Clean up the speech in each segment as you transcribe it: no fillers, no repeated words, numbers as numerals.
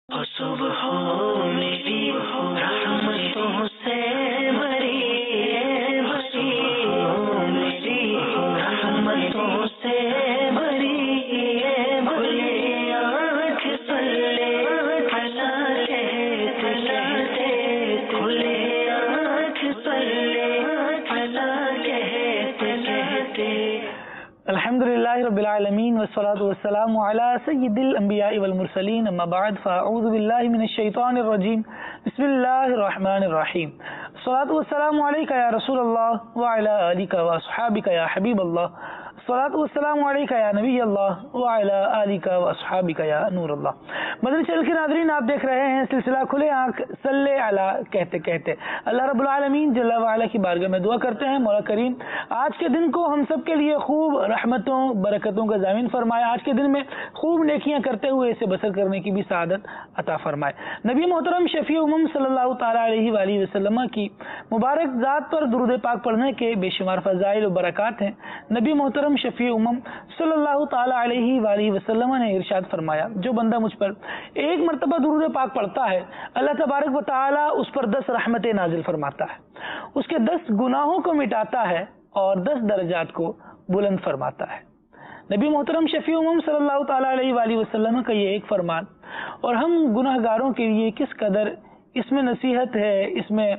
صبح میری رحمتوں سے بھری بھری میری رحمتوں سے بھری کھلے آنکھ صلی علی کہتے کہتے کھلے آنکھ صلی علی کہتے کہتے الحمدللہ رب العالمین والصلاة والسلام علی سید الانبیاء والمرسلین اما بعد فاعوذ باللہ من الشیطان الرجیم بسم اللہ الرحمن الرحیم الصلاة والسلام علیکہ یا رسول اللہ وعلی آلکہ واصحابکہ یا حبیب اللہ الصلاة والسلام علیکہ یا نبی اللہ وعلی آلکہ واصحابکہ یا نور اللہ۔ مدنی چینل کے ناظرین، آپ دیکھ رہے ہیں سلسلہ کھلے آنکھ صلی علی کہتے کہتے۔ اللہ رب العالمین جل وعلا کی بارگاہ میں دعا کرتے ہیں مولا کریم آج کے دن کو ہم سب کے لیے خوب رحمتوں برکتوں کا ضامن فرمائے، آج کے دن میں خوب نیکیاں کرتے ہوئے اسے بسر کرنے کی بھی سعادت عطا فرمائے۔ نبی محترم شفیع امم صلی اللہ تعالیٰ علیہ وآلہ وسلم کی مبارک ذات پر درود پاک پڑھنے کے بے شمار فضائل و برکات ہیں۔ نبی محترم شفیع امم صلی اللہ تعالیٰ علیہ وآلہ وسلم نے ارشاد فرمایا، جو بندہ مجھ پر ایک مرتبہ درود پاک پڑھتا ہے اللہ تبارک و تعالیٰ اس پر 10 رحمتیں نازل فرماتا ہے، اس کے 10 گناہوں کو مٹاتا ہے اور 10 درجات کو بلند فرماتا ہے۔ نبی محترم شفیع امم صلی اللہ تعالیٰ علیہ وآلہ وسلم کا یہ ایک فرمان اور ہم گناہ گاروں کے لیے کس قدر اس میں نصیحت ہے، اس میں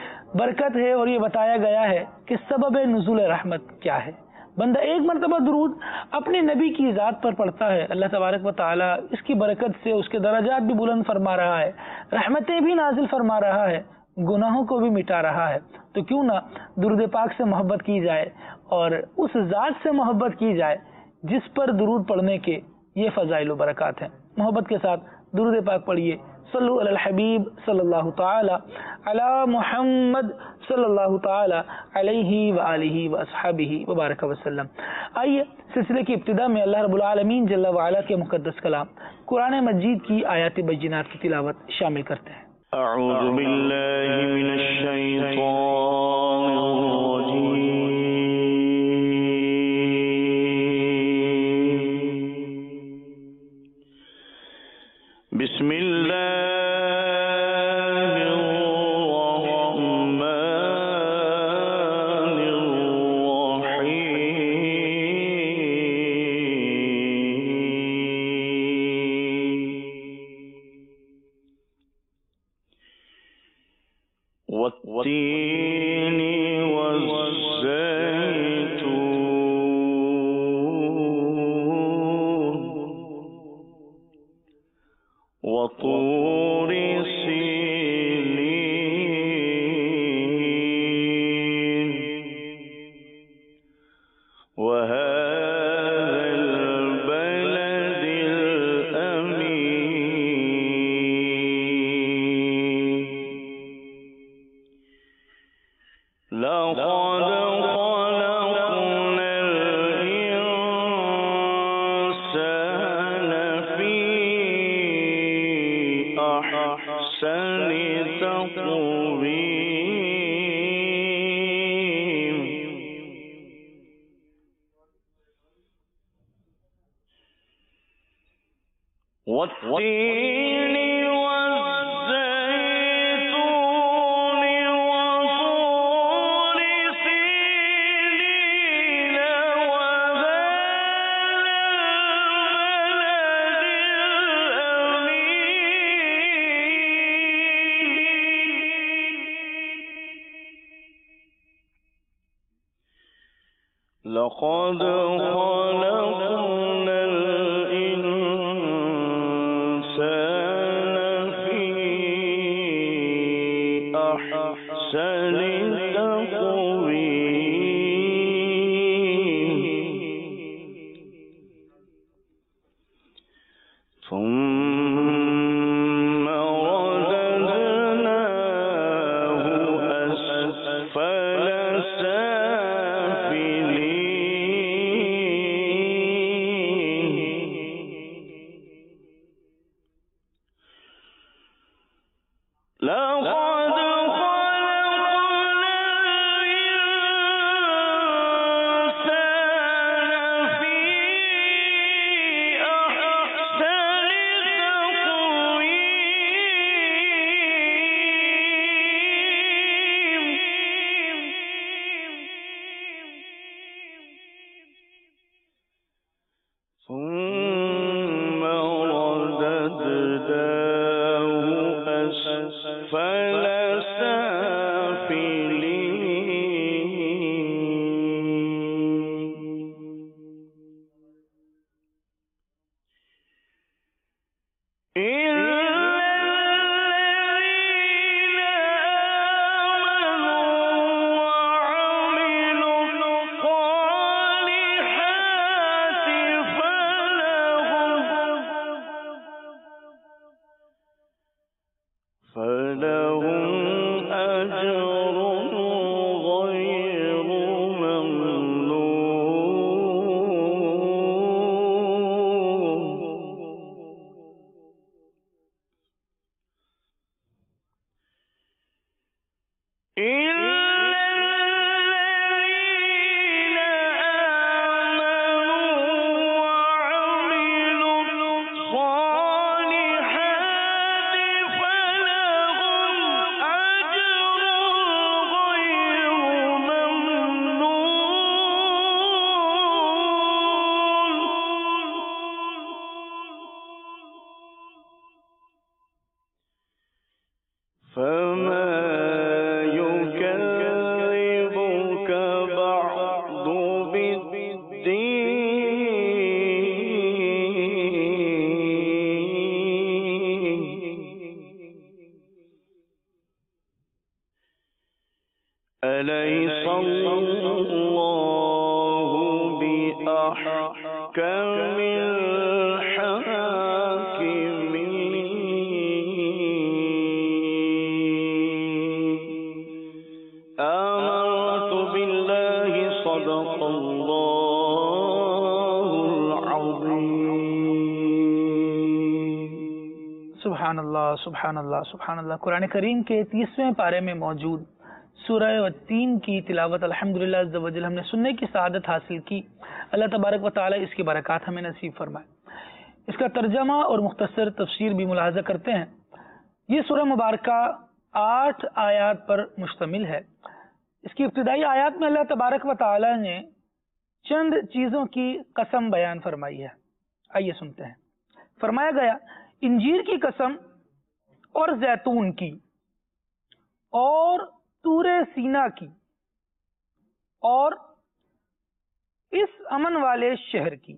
برکت ہے، اور یہ بتایا گیا ہے کہ سبب نزول رحمت کیا ہے۔ بندہ ایک مرتبہ درود اپنے نبی کی ذات پر پڑھتا ہے، اللہ تبارک و تعالیٰ اس کی برکت سے اس کے درجات بھی بلند فرما رہا ہے، رحمتیں بھی نازل فرما رہا ہے، گناہوں کو بھی مٹا رہا ہے۔ تو کیوں نہ درود پاک سے محبت کی جائے اور اس ذات سے محبت کی جائے جس پر درود پڑھنے کے یہ فضائل و برکات ہیں۔ محبت کے ساتھ درود پاک پڑھیے، صلو علی الحبیب صلی اللہ تعالی علی محمد صلی اللہ تعالی علیہ وآلہ واصحابہ وبارک وسلم۔ آئیے سلسلے کی ابتدا میں اللہ رب العالمین جل وعلا کے مقدس کلام قرآن مجید کی آیات بینات کی تلاوت شامل کرتے ہیں۔ اعوذ باللہ من الشیطان الرجیم، بسم اللہ والتين والزيتون وطور سينين وهذا البلد الأمين لقد خلقنا الإنسان في أحسن تقويم والتين والزيتون وطور سينين وهذا البلد الأمين لقد خلقنا الإنسان في أحسن تقويم ثم رددناه أسفل سافلين لقد خلقنا الإنسان في أحسن تقويم فلهم أجر غير ممنون أليس الله بأحكم الحاكمين آمنت بالله صدق الله العظيم سبحان اللہ سبحان اللہ سبحان اللہ۔ قرآن کریم کے 30ویں پارے میں موجود سورہ والتین کی تلاوت الحمدللہ عز و جل ہم نے سننے کی سعادت حاصل کی۔ اللہ تبارک و تعالی اس کی برکات ہمیں نصیب فرمائے۔ اس کا ترجمہ اور مختصر تفسیر بھی ملاحظہ کرتے ہیں۔ یہ سورہ مبارکہ 8 آیات پر مشتمل ہے۔ اس کی ابتدائی آیات میں اللہ تبارک و تعالی نے چند چیزوں کی قسم بیان فرمائی ہے۔ آئیے سنتے ہیں۔ فرمایا گیا انجیر کی قسم اور زیتون کی اور طور سینا کی اور اس امن والے شہر کی۔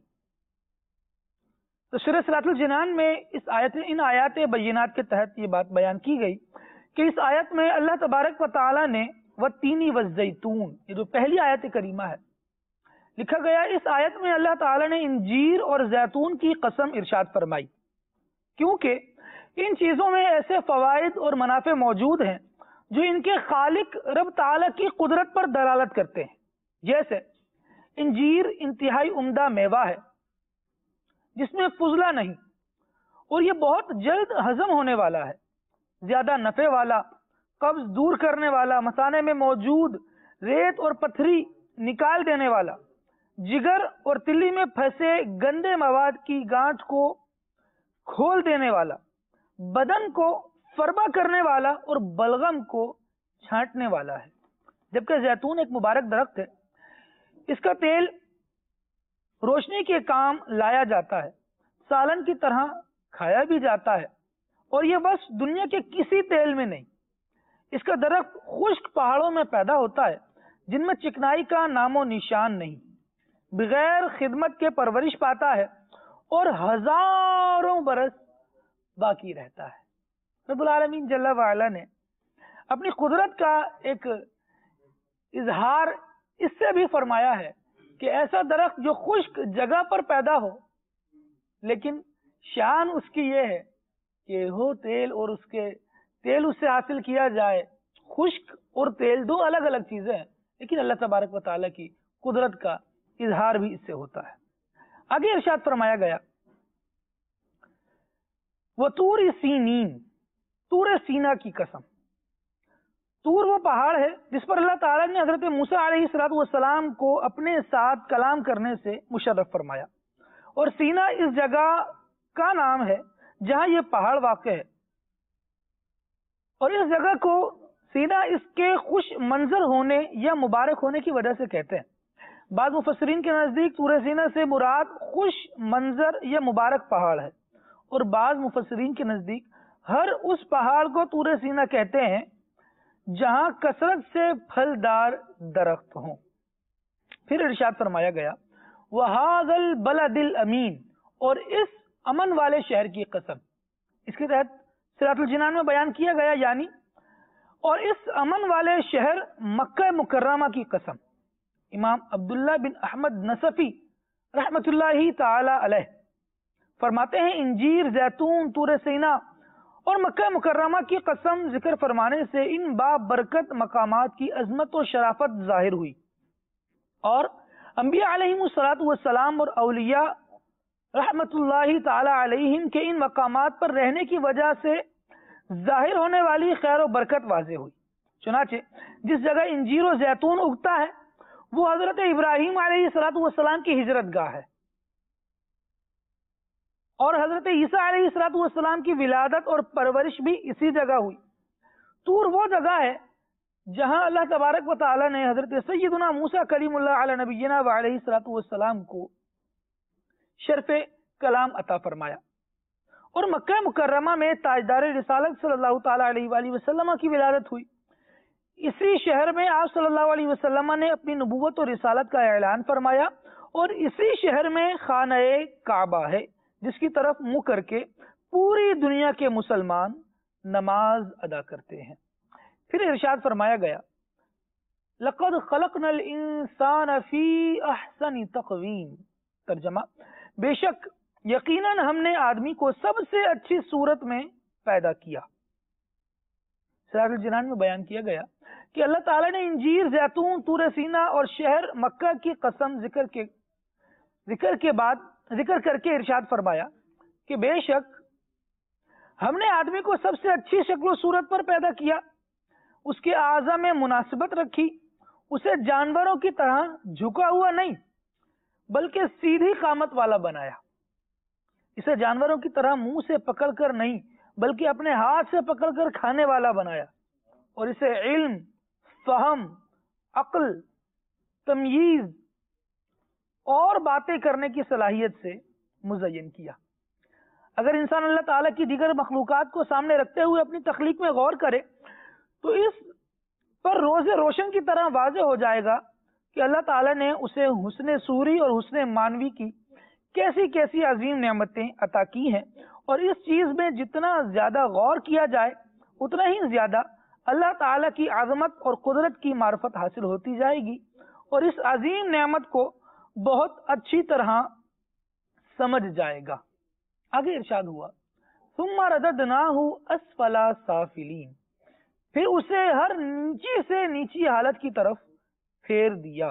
تو سورہ صراط الجنان میں ان آیات بینات کے تحت یہ بات بیان کی گئی کہ اس آیت میں اللہ تبارک و تعالی نے والتین والزیتون، یہ جو پہلی آیت کریمہ ہے، لکھا گیا اس آیت میں اللہ تعالی نے انجیر اور زیتون کی قسم ارشاد فرمائی، کیونکہ ان چیزوں میں ایسے فوائد اور منافع موجود ہیں جو ان کے خالق رب تعالی کی قدرت پر دلالت کرتے ہیں۔ جیسے انجیر انتہائی عمدہ میوہ ہے جس میں فضلہ نہیں، اور یہ بہت جلد ہضم ہونے والا ہے، زیادہ نفع والا، قبض دور کرنے والا، مثانے میں موجود ریت اور پتھری نکال دینے والا، جگر اور تلی میں پھنسے گندے مواد کی گانٹھ کو کھول دینے والا، بدن کو فربا کرنے والا اور بلغم کو چھانٹنے والا ہے۔ جبکہ زیتون ایک مبارک درخت ہے، اس کا تیل روشنی کے کام لایا جاتا ہے، سالن کی طرح کھایا بھی جاتا ہے، اور یہ بس دنیا کے کسی تیل میں نہیں۔ اس کا درخت خشک پہاڑوں میں پیدا ہوتا ہے جن میں چکنائی کا نام و نشان نہیں، بغیر خدمت کے پرورش پاتا ہے اور ہزاروں برس باقی رہتا ہے۔ رب العالمین جل وعلا نے اپنی قدرت کا ایک اظہار اس سے بھی فرمایا ہے کہ ایسا درخت جو خشک جگہ پر پیدا ہو، لیکن شان اس کی یہ ہے کہ ہو تیل اور اس کے تیل اس سے حاصل کیا جائے۔ خشک اور تیل دو الگ الگ چیزیں ہیں، لیکن اللہ تبارک و تعالیٰ کی قدرت کا اظہار بھی اس سے ہوتا ہے۔ آگے ارشاد فرمایا گیا وطور سینین، طور سینا کی قسم۔ طور وہ پہاڑ ہے جس پر اللہ تعالیٰ نے حضرت موسیٰ علیہ السلام کو اپنے ساتھ کلام کرنے سے مشرف فرمایا، اور سینا اس جگہ کا نام ہے جہاں یہ پہاڑ واقع ہے، اور اس جگہ کو سینا اس کے خوش منظر ہونے یا مبارک ہونے کی وجہ سے کہتے ہیں۔ بعض مفسرین کے نزدیک طور سینا سے مراد خوش منظر یا مبارک پہاڑ ہے، اور بعض مفسرین کے نزدیک ہر اس پہاڑ کو طور سینا کہتے ہیں جہاں کثرت سے پھلدار درخت ہوں۔ پھر ارشاد فرمایا گیا وَهَذَا الْبَلَدِ الْأَمِينَ، اور اس امن والے شہر کی قسم۔ اس کے تحت صراط الجنان میں بیان کیا گیا، یعنی اور اس امن والے شہر مکہ مکرمہ کی قسم۔ امام عبداللہ بن احمد نصفی رحمت اللہ تعالی علیہ فرماتے ہیں انجیر، زیتون، طور سینا اور مکہ مکرمہ کی قسم ذکر فرمانے سے ان بابرکت مقامات کی عظمت و شرافت ظاہر ہوئی، اور انبیاء علیہم الصلوۃ والسلام اور اولیاء رحمت اللہ تعالی علیہم کے ان مقامات پر رہنے کی وجہ سے ظاہر ہونے والی خیر و برکت واضح ہوئی۔ چنانچہ جس جگہ انجیر و زیتون اگتا ہے وہ حضرت ابراہیم علیہ الصلوۃ والسلام کی ہجرت گاہ ہے، اور حضرت عیسیٰ علیہ الصلوۃ والسلام کی ولادت اور پرورش بھی اسی جگہ ہوئی۔ طور وہ جگہ ہے جہاں اللہ تبارک و تعالی نے حضرت سیدنا موسیٰ کلیم اللہ علی نبینا و علیہ الصلوۃ والسلام کو شرف کلام عطا فرمایا، اور مکہ مکرمہ میں تاجدار رسالت صلی اللہ تعالی علیہ وآلہ وسلم کی ولادت ہوئی۔ اسی شہر میں آپ صلی اللہ علیہ وسلم نے اپنی نبوت اور رسالت کا اعلان فرمایا، اور اسی شہر میں خانہ کعبہ ہے جس کی طرف منہ کر کے پوری دنیا کے مسلمان نماز ادا کرتے ہیں۔ پھر ارشاد فرمایا گیا لَقَدْ خَلَقْنَا الْإِنسَانَ فِي أَحْسَنِ تَقْوِيمٍ، ترجمہ بے شک یقیناً ہم نے آدمی کو سب سے اچھی صورت میں پیدا کیا۔ سراج الجنان میں بیان کیا گیا کہ اللہ تعالیٰ نے انجیر، زیتون، طور سینا اور شہر مکہ کی قسم ذکر کر کے ارشاد فرمایا کہ بے شک ہم نے آدمی کو سب سے اچھی شکل و صورت پر پیدا کیا، اس کے اعضاء میں مناسبت رکھی، اسے جانوروں کی طرح جھکا ہوا نہیں بلکہ سیدھی قامت والا بنایا، اسے جانوروں کی طرح منہ سے پکڑ کر نہیں بلکہ اپنے ہاتھ سے پکڑ کر کھانے والا بنایا، اور اسے علم، فہم، عقل، تمییز اور باتیں کرنے کی صلاحیت سے مزین کیا۔ اگر انسان اللہ تعالیٰ کی دیگر مخلوقات کو سامنے رکھتے ہوئے اپنی تخلیق میں غور کرے تو اس پر روز روشن کی طرح واضح ہو جائے گا کہ اللہ تعالیٰ نے اسے حسن صوری اور حسن معنوی کی کیسی کیسی عظیم نعمتیں عطا کی ہیں، اور اس چیز میں جتنا زیادہ غور کیا جائے اتنا ہی زیادہ اللہ تعالیٰ کی عظمت اور قدرت کی معرفت حاصل ہوتی جائے گی، اور اس عظیم نعمت کو بہت اچھی طرح سمجھ جائے گا۔ آگے ارشاد ہوا ثم رددناہ اسفل سافلین، پھر اسے ہر نیچی سے نیچی حالت کی طرف پھیر دیا۔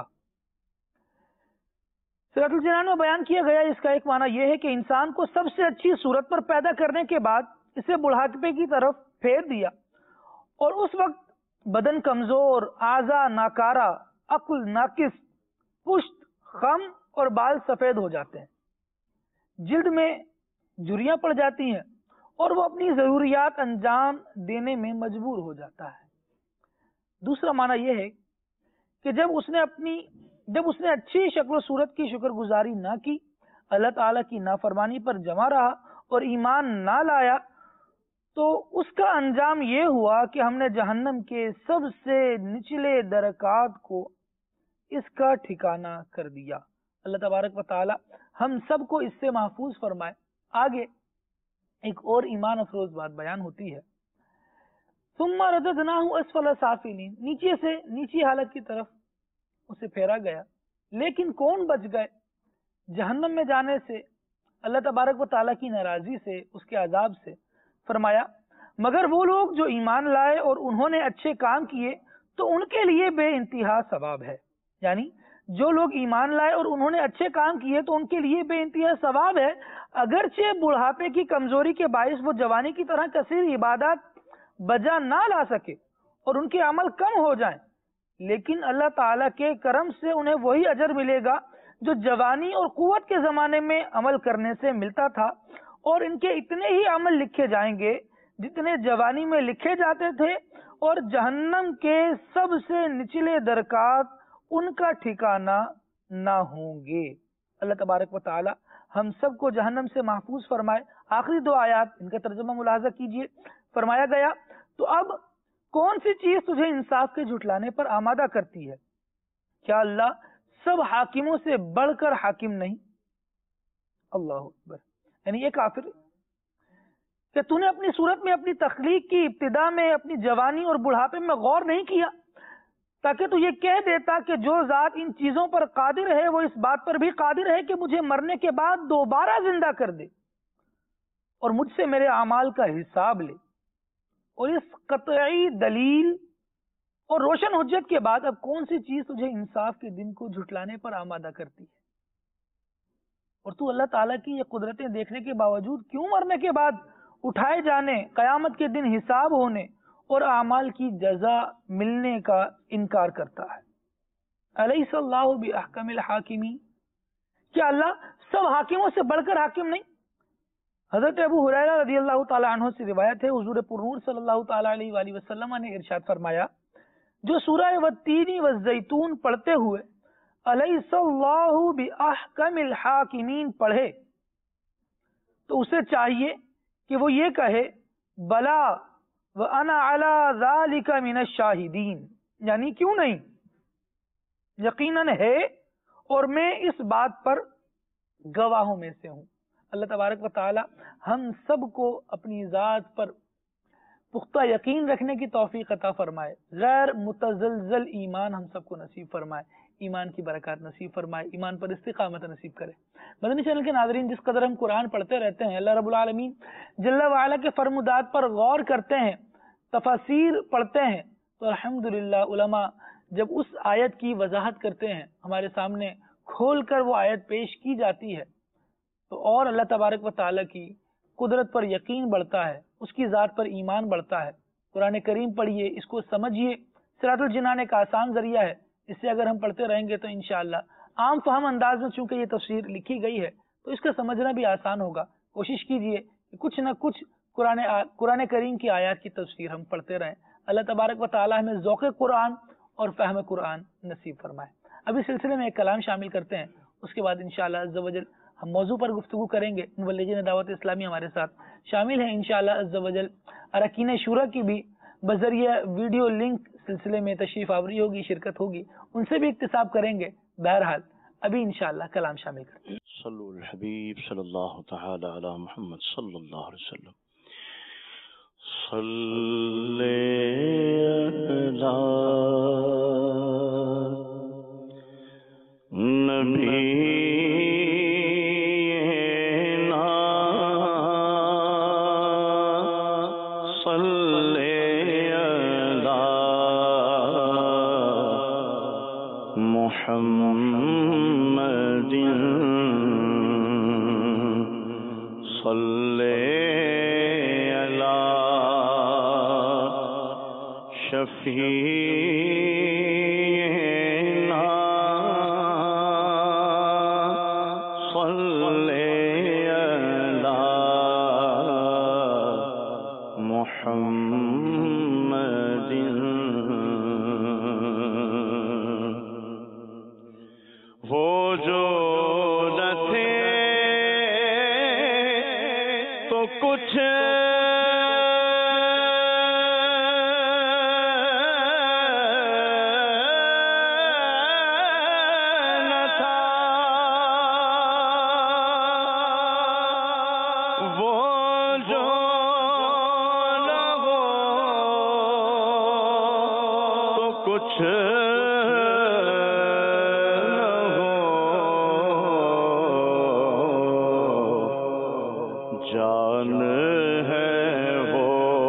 سورۃ الجنان میں بیان کیا گیا اس کا ایک معنی یہ ہے کہ انسان کو سب سے اچھی صورت پر پیدا کرنے کے بعد اسے بڑھاپے کی طرف پھیر دیا، اور اس وقت بدن کمزور، اعضاء ناکارہ، عقل ناقص، پشت خم اور بال سفید ہو جاتے ہیں، جلد میں جھریاں پڑ جاتی ہیں، اور وہ اپنی ضروریات انجام دینے میں مجبور ہو جاتا ہے۔ دوسرا معنی یہ ہے کہ جب اس نے اچھی شکل و صورت کی شکر گزاری نہ کی، اللہ تعالیٰ کی نافرمانی پر جمع رہا اور ایمان نہ لایا، تو اس کا انجام یہ ہوا کہ ہم نے جہنم کے سب سے نچلے درکات کو اس کا ٹھکانہ کر دیا۔ اللہ تبارک و تعالی ہم سب کو اس سے محفوظ فرمائے۔ آگے ایک اور ایمان افروز بات بیان ہوتی ہے ثم رددناہ اسفل سافلین، نیچے سے نیچی حالت کی طرف اسے پھیرا گیا، لیکن کون بچ گئے جہنم میں جانے سے، اللہ تبارک و تعالیٰ کی ناراضی سے، اس کے عذاب سے؟ فرمایا مگر وہ لوگ جو ایمان لائے اور انہوں نے اچھے کام کیے تو ان کے لیے بے انتہا ثواب ہے، یعنی جو لوگ ایمان لائے اور انہوں نے اچھے کام کیے تو ان کے لیے بے انتہا ثواب ہے، اگرچہ بڑھاپے کی کمزوری کے باعث وہ جوانی کی طرح کثیر عبادات بجا نہ لا سکے اور ان کے عمل کم ہو جائیں، لیکن اللہ تعالیٰ کے کرم سے انہیں وہی اجر ملے گا جو جوانی اور قوت کے زمانے میں عمل کرنے سے ملتا تھا، اور ان کے اتنے ہی عمل لکھے جائیں گے جتنے جوانی میں لکھے جاتے تھے، اور جہنم کے سب سے نچلے درکات ان کا ٹھکانہ نہ ہوں گے۔ اللہ تبارک و تعالی ہم سب کو جہنم سے محفوظ فرمائے۔ آخری دو آیات ان کا ترجمہ ملاحظہ کیجئے۔ فرمایا گیا تو اب کون سی چیز تجھے انصاف کے جھٹلانے پر آمادہ کرتی ہے؟ کیا اللہ سب حاکموں سے بڑھ کر حاکم نہیں؟ اللہ اکبر، یعنی یہ کافر کہ تو نے اپنی صورت میں، اپنی تخلیق کی ابتدا میں، اپنی جوانی اور بڑھاپے میں غور نہیں کیا تاکہ تو یہ کہہ دیتا کہ جو ذات ان چیزوں پر قادر ہے وہ اس بات پر بھی قادر ہے کہ مجھے مرنے کے بعد دوبارہ زندہ کر دے اور مجھ سے میرے اعمال کا حساب لے۔ اور اس قطعی دلیل اور روشن حجت کے بعد اب کون سی چیز تجھے انصاف کے دن کو جھٹلانے پر آمادہ کرتی ہے؟ اور تو اللہ تعالیٰ کی یہ قدرتیں دیکھنے کے باوجود کیوں مرنے کے بعد اٹھائے جانے، قیامت کے دن حساب ہونے اور اعمال کی جزا ملنے کا انکار کرتا ہے؟ الیس اللہ باحکم الحاکمین، کیا اللہ سب حاکموں سے بڑھ کر حاکم نہیں؟ حضرت ابو ہریرہ رضی اللہ تعالیٰ عنہ سے روایت ہے، حضور پرنور صلی اللہ تعالیٰ علیہ وآلہ وسلم نے ارشاد فرمایا، جو سورہ والتین والزیتون پڑھتے ہوئے الیس اللہ باحکم الحاکمین پڑھے تو اسے چاہیے کہ وہ یہ کہے بلا وانا علی ذالک من الشاہدین، یعنی کیوں نہیں، یقیناً ہے اور میں اس بات پر گواہوں میں سے ہوں۔ اللہ تبارک و تعالی ہم سب کو اپنی ذات پر پختہ یقین رکھنے کی توفیق عطا فرمائے، غیر متزلزل ایمان ہم سب کو نصیب فرمائے، ایمان کی برکات نصیب فرمائے، ایمان پر استقامت نصیب کرے۔ مدنی چینل کے ناظرین، جس قدر ہم قرآن پڑھتے رہتے ہیں، اللہ رب العالمین جل وعلا کے فرمودات پر غور کرتے ہیں، تفاسیر پڑھتے ہیں، تو الحمدللہ علماء جب اس آیت کی وضاحت کرتے ہیں، ہمارے سامنے کھول کر وہ آیت پیش کی جاتی ہے، تو اور اللہ تبارک و تعالیٰ کی قدرت پر یقین بڑھتا ہے، اس کی ذات پر ایمان بڑھتا ہے۔ قرآن کریم پڑھیے، اس کو سمجھیے، صراط الجنان ایک آسان ذریعہ ہے، اس سے اگر ہم پڑھتے رہیں گے تو انشاءاللہ عام فہم انداز میں چونکہ یہ تفسیر لکھی گئی ہے تو اس کا سمجھنا بھی آسان ہوگا۔ کوشش کیجئے کہ کچھ نہ کچھ قرآن کریم کی آیات کی تفسیر ہم پڑھتے رہیں۔ اللہ تبارک و تعالی ہمیں ذوق قرآن اور فہم قرآن نصیب فرمائے۔ اب اس سلسلے میں ایک کلام شامل کرتے ہیں، اس کے بعد انشاءاللہ عز و جل ہم موضوع پر گفتگو کریں گے۔ مبلغین دعوت اسلامی ہمارے ساتھ شامل ہیں انشاءاللہ عز و جل۔ اراکین شورا کی بھی بذریعہ ویڈیو لنک سلسلے میں تشریف آوری ہوگی، شرکت ہوگی، ان سے بھی اکتساب کریں گے۔ بہرحال ابھی انشاءاللہ کلام شامل کرتے ہیں۔ صلو الحبیب صلی اللہ تعالی علی محمد صلی اللہ علیہ وسلم۔ صلی علی محمد صلی علی شفیعنا صلی علی محمد وہ جو نہ تھے تو کچھ نہ تھا، وہ جو نہ ہو تو کچھ جان ہے وہ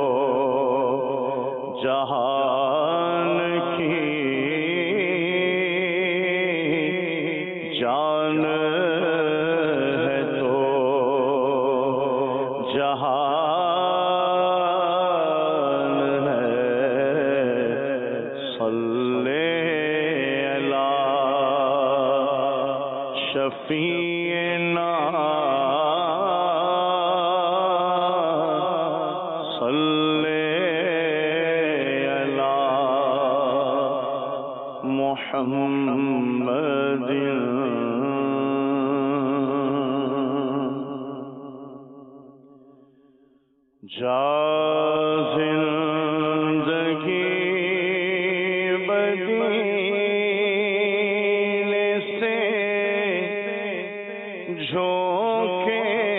جہان کی جان ہے تو جہان ہے۔ صلی علی شفیعنا محمد جا زندگی بدینے سے جھونکے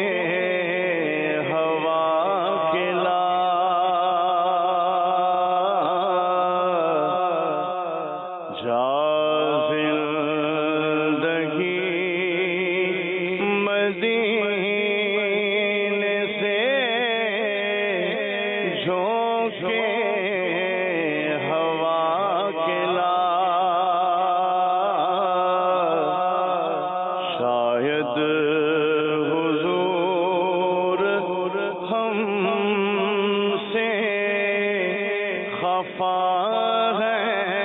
ہوا کے لا جا مدینے سے جھونکے جھونکے ہوا کے لا شاید حضور ہم سے خفا ہے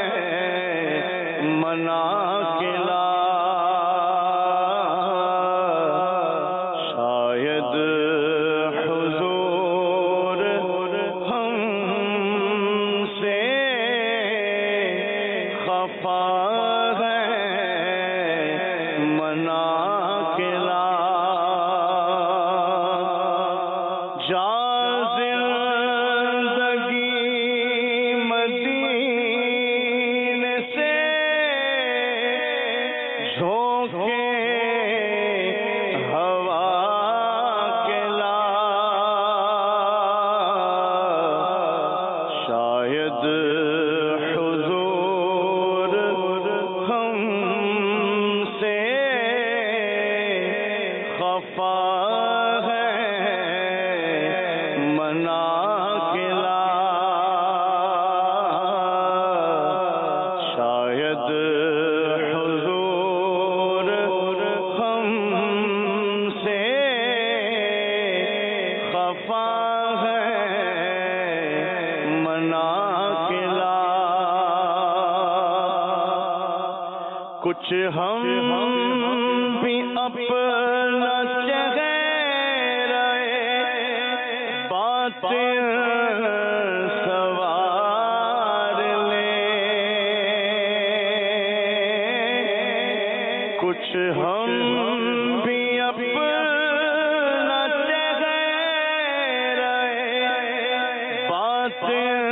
منا کے لا شاید حضور ہم سے خفا ہے منا کے لا جا زندگی مدینے سے جھونکے ہوا کے لا شاید حضور ہم سے خفا ہے منا کے لا شاید حضور ہم سے خفا ہے منا کے لا کچھ ہم بھی اپنا چہرہ باطن سوار لیں کچھ ہم بھی اپنا چہرہ باطن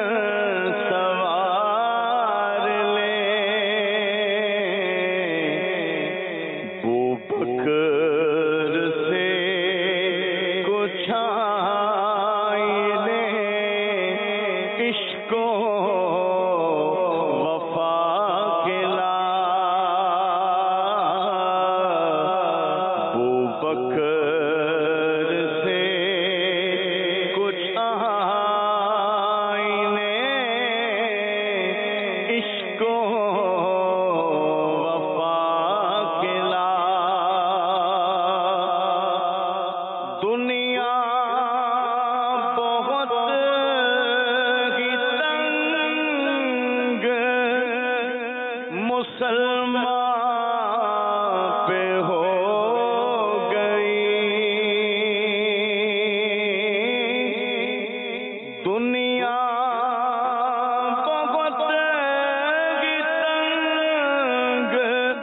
سوار لیں بکر سے کچھ آئینے عشق و وفا کے لا بکر سے کچھ آئینے عشق و وفا کے لا دنیا بہت ہی تنگ مسلمان پہ ہو گئی دنیا بہت ہی تنگ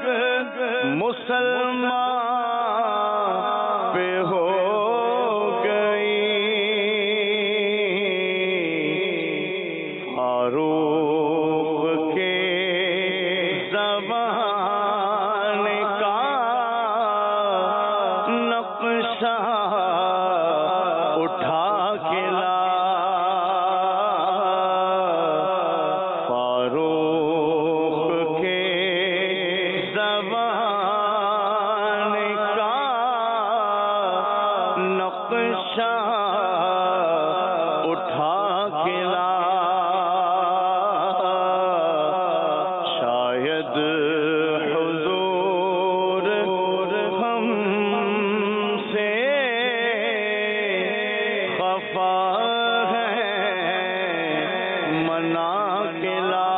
مسلمان پہ ہو فاروق کے زمانے کا نقشہ اٹھا کے لا فاروق کے زمانے کا نقشہ اٹھا کے لا شاید حضور ہم سے خفا ہے منا کے لا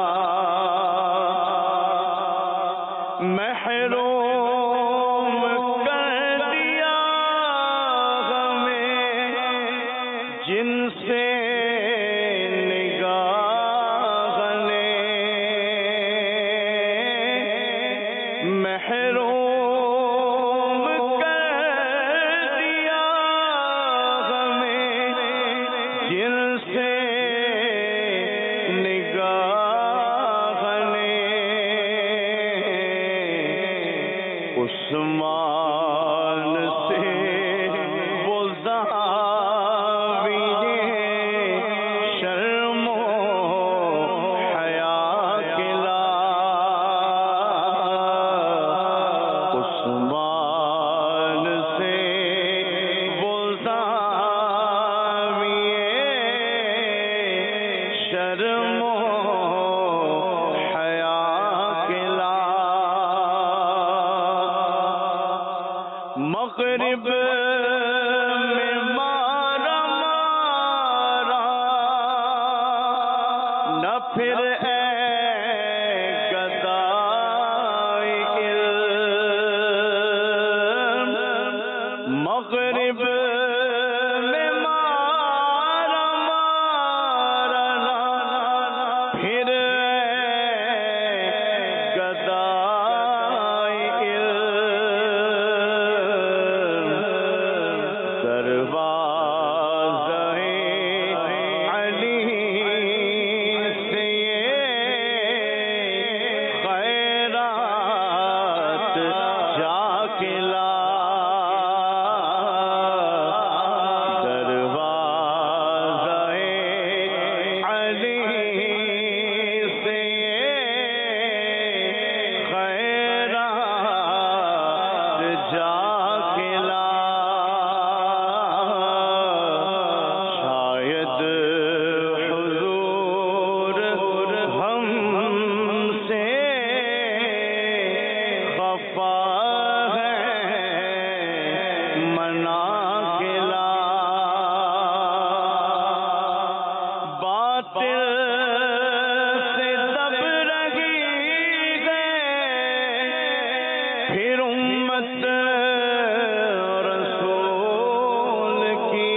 محروم کر دیا ہمیں جن سے نگاہ نے محروم کر دیا ہمیں جن سے نگاہ نے عثمان سے وہ زاویے شرم و حیا کے لا عثمان سے وہ زاویے شرم و حیا کلا مغرب میں مارا مارا نہ پھر اے گدائی علم مغرب میں مارا مارا پھر گدائی علم دروازہ علی سے خیرات جا کے لا دروازہ علی سے خیرات جا کے لا شاید حضور ہم سے خفا ہے منا کے لا باطل سے دب رہی ہے پھر امت رسول کی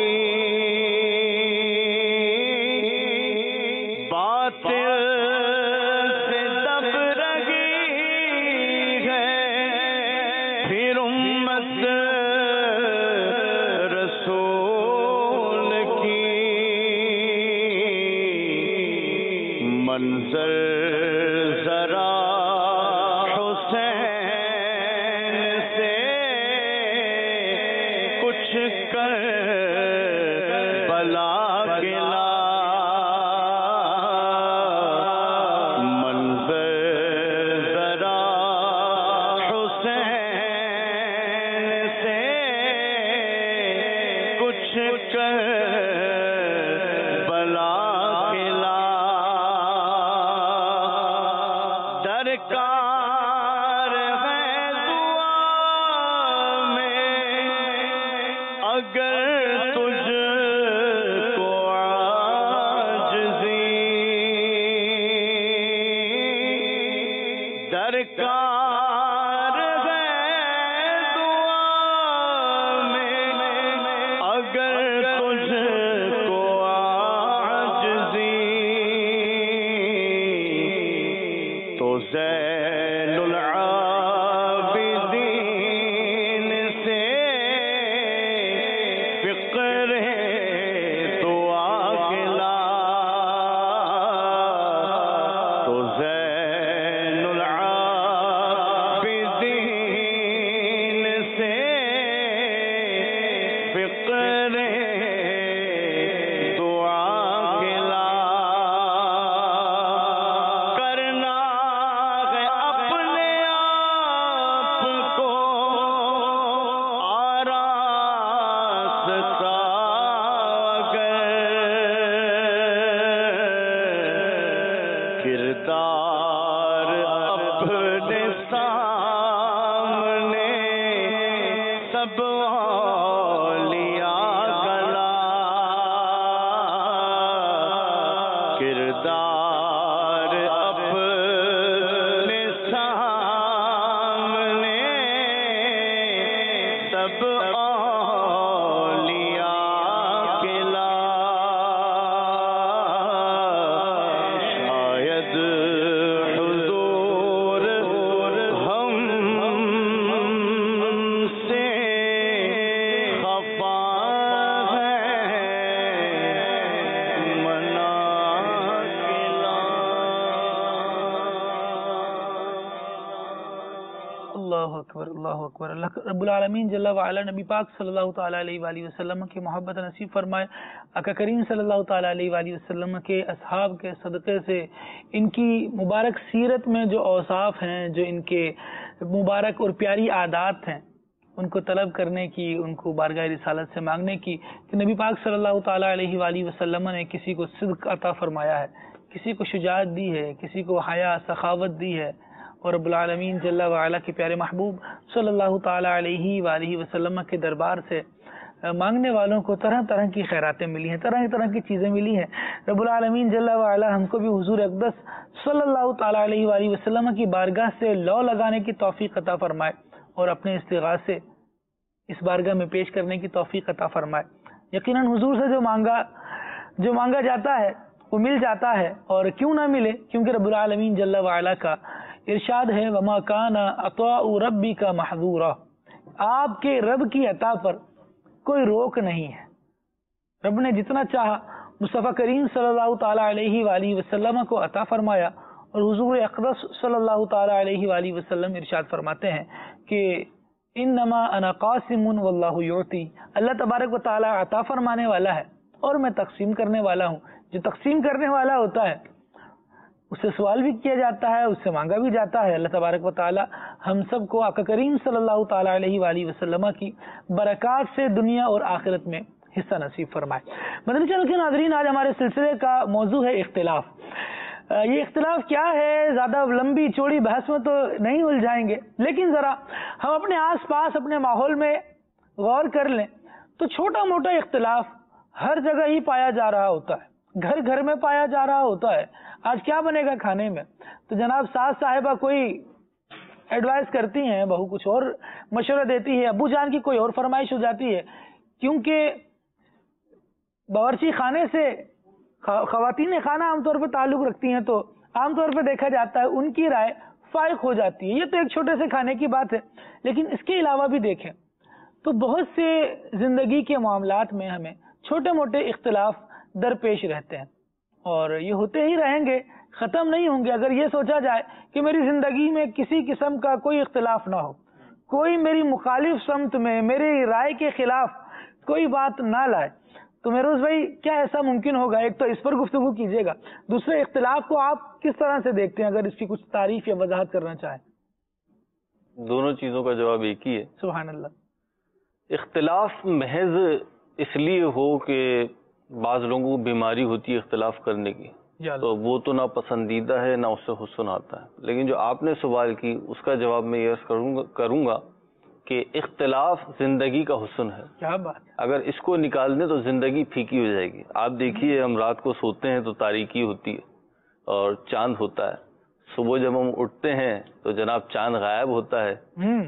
باطل سے دب رہی ہے پھر امت رسول کی منظر ذرا حسین سے کچھ کر بلا کے لا منظر ذرا حسین سے کچھ کر بلا کے لا درکار ہے دعا میں اگر تجھ کو عاجزی درکار ہے دعا میں اگر تجھ کو عاجزی تو زین العابدین سے فقر دعا کے لا تو زین العابدین سے فقر دعا کے لا کرنا ہے اپنے آپ کو آراستہ اگر کردار اپنے سامنے سب اولیاء گلا کردار اپنے سامنے سب اولیاء کے لا شاید حضور ہم سے خفا ہے منا کے لا اللہ اکبر اللہ اکبر. اللہ رب العالمین جل وعلا نبی پاک صلی اللہ تعالیٰ علیہ وآلہ وسلم کی محبت نصیب فرمائے. آقا کریم صلی اللہ تعالیٰ علیہ وآلہ وسلم کے اصحاب کے صدقے سے ان کی مبارک سیرت میں جو اوصاف ہیں، جو ان کے مبارک اور پیاری عادات ہیں، ان کو طلب کرنے کی، ان کو بارگاہ رسالت سے مانگنے کی کہ نبی پاک صلی اللہ تعالیٰ علیہ وآلہ وسلم نے کسی کو صدق عطا فرمایا ہے، کسی کو شجاعت دی ہے، کسی کو حیا سخاوت دی ہے، اور رب العالمین جل وعلا کے پیارے محبوب صلی اللہ تعالی علیہ وآلہ وسلم کے دربار سے مانگنے والوں کو طرح طرح کی خیراتیں ملی ہیں، طرح طرح کی چیزیں ملی ہیں۔ رب العالمین جل وعلا ہم کو بھی حضور اقدس صلی اللہ تعالی علیہ وآلہ وسلم کی بارگاہ سے لو لگانے کی توفیق عطا فرمائے، اور اپنے استغاثے اس بارگاہ میں پیش کرنے کی توفیق عطا فرمائے۔ یقیناً حضور سے جو مانگا جاتا ہے وہ مل جاتا ہے، اور کیوں نہ ملے، کیونکہ رب العالمین جل وعلا کا ارشاد ہے وَمَا كَانَ عَطَاءُ رَبِّكَ مَحْظُورًا، آپ کے رب کی عطا پر کوئی روک نہیں ہے۔ رب نے جتنا چاہا مصطفیٰ کریم صلی اللہ تعالی علیہ وآلہ وسلم کو عطا فرمایا، اور حضور اقدس صلی اللہ تعالی علیہ وآلہ وسلم ارشاد فرماتے ہیں کہ انما انا قاسم واللہ یعطی، اللہ تبارک و تعالی عطا فرمانے والا ہے اور میں تقسیم کرنے والا ہوں۔ جو تقسیم کرنے والا ہوتا ہے اس سے سوال بھی کیا جاتا ہے، اس سے مانگا بھی جاتا ہے۔ اللہ تبارک و تعالی ہم سب کو آقا کریم صلی اللہ تعالی علیہ وآلہ وسلم کی برکات سے دنیا اور آخرت میں حصہ نصیب فرمائے۔ مدنی چینل کے ناظرین، آج ہمارے سلسلے کا موضوع ہے اختلاف۔ یہ اختلاف کیا ہے، زیادہ لمبی چوڑی بحث میں تو نہیں الجھائیں گے، لیکن ذرا ہم اپنے آس پاس اپنے ماحول میں غور کر لیں تو چھوٹا موٹا اختلاف ہر جگہ ہی پایا جا رہا ہوتا ہے، گھر گھر میں پایا جا رہا ہوتا ہے۔ آج کیا بنے گا کھانے میں، تو جناب ساس صاحبہ کوئی ایڈوائز کرتی ہیں، بہو کچھ اور مشورہ دیتی ہے، ابو جان کی کوئی اور فرمائش ہو جاتی ہے، کیونکہ باورچی خانے سے خواتین خانہ عام طور پہ تعلق رکھتی ہیں، تو عام طور پہ دیکھا جاتا ہے ان کی رائے فائق ہو جاتی ہے۔ یہ تو ایک چھوٹے سے کھانے کی بات ہے، لیکن اس کے علاوہ بھی دیکھیں تو بہت سے زندگی کے معاملات میں ہمیں چھوٹے موٹے اختلاف درپیش رہتے ہیں، اور یہ ہوتے ہی رہیں گے، ختم نہیں ہوں گے۔ اگر یہ سوچا جائے کہ میری زندگی میں کسی قسم کا کوئی اختلاف نہ ہو، کوئی میری مخالف سمت میں میری رائے کے خلاف کوئی بات نہ لائے، تو میروز بھائی کیا ایسا ممکن ہوگا؟ ایک تو اس پر گفتگو کیجیے گا، دوسرے اختلاف کو آپ کس طرح سے دیکھتے ہیں، اگر اس کی کچھ تعریف یا وضاحت کرنا چاہیں۔ دونوں چیزوں کا جواب ایک ہی ہے، سبحان اللہ۔ اختلاف محض اس لیے ہو کہ بعض لوگوں کو بیماری ہوتی ہے اختلاف کرنے کی، تو وہ تو نہ پسندیدہ ہے نہ اس سے حسن آتا ہے۔ لیکن جو آپ نے سوال کی اس کا جواب میں یہ کروں گا کہ اختلاف زندگی کا حسن ہے۔ کیا بات! اگر اس کو نکال دیں تو زندگی پھیکی ہو جائے گی۔ آپ دیکھیے ہم رات کو سوتے ہیں تو تاریکی ہوتی ہے اور چاند ہوتا ہے، صبح جب ہم اٹھتے ہیں تو جناب چاند غائب ہوتا ہے۔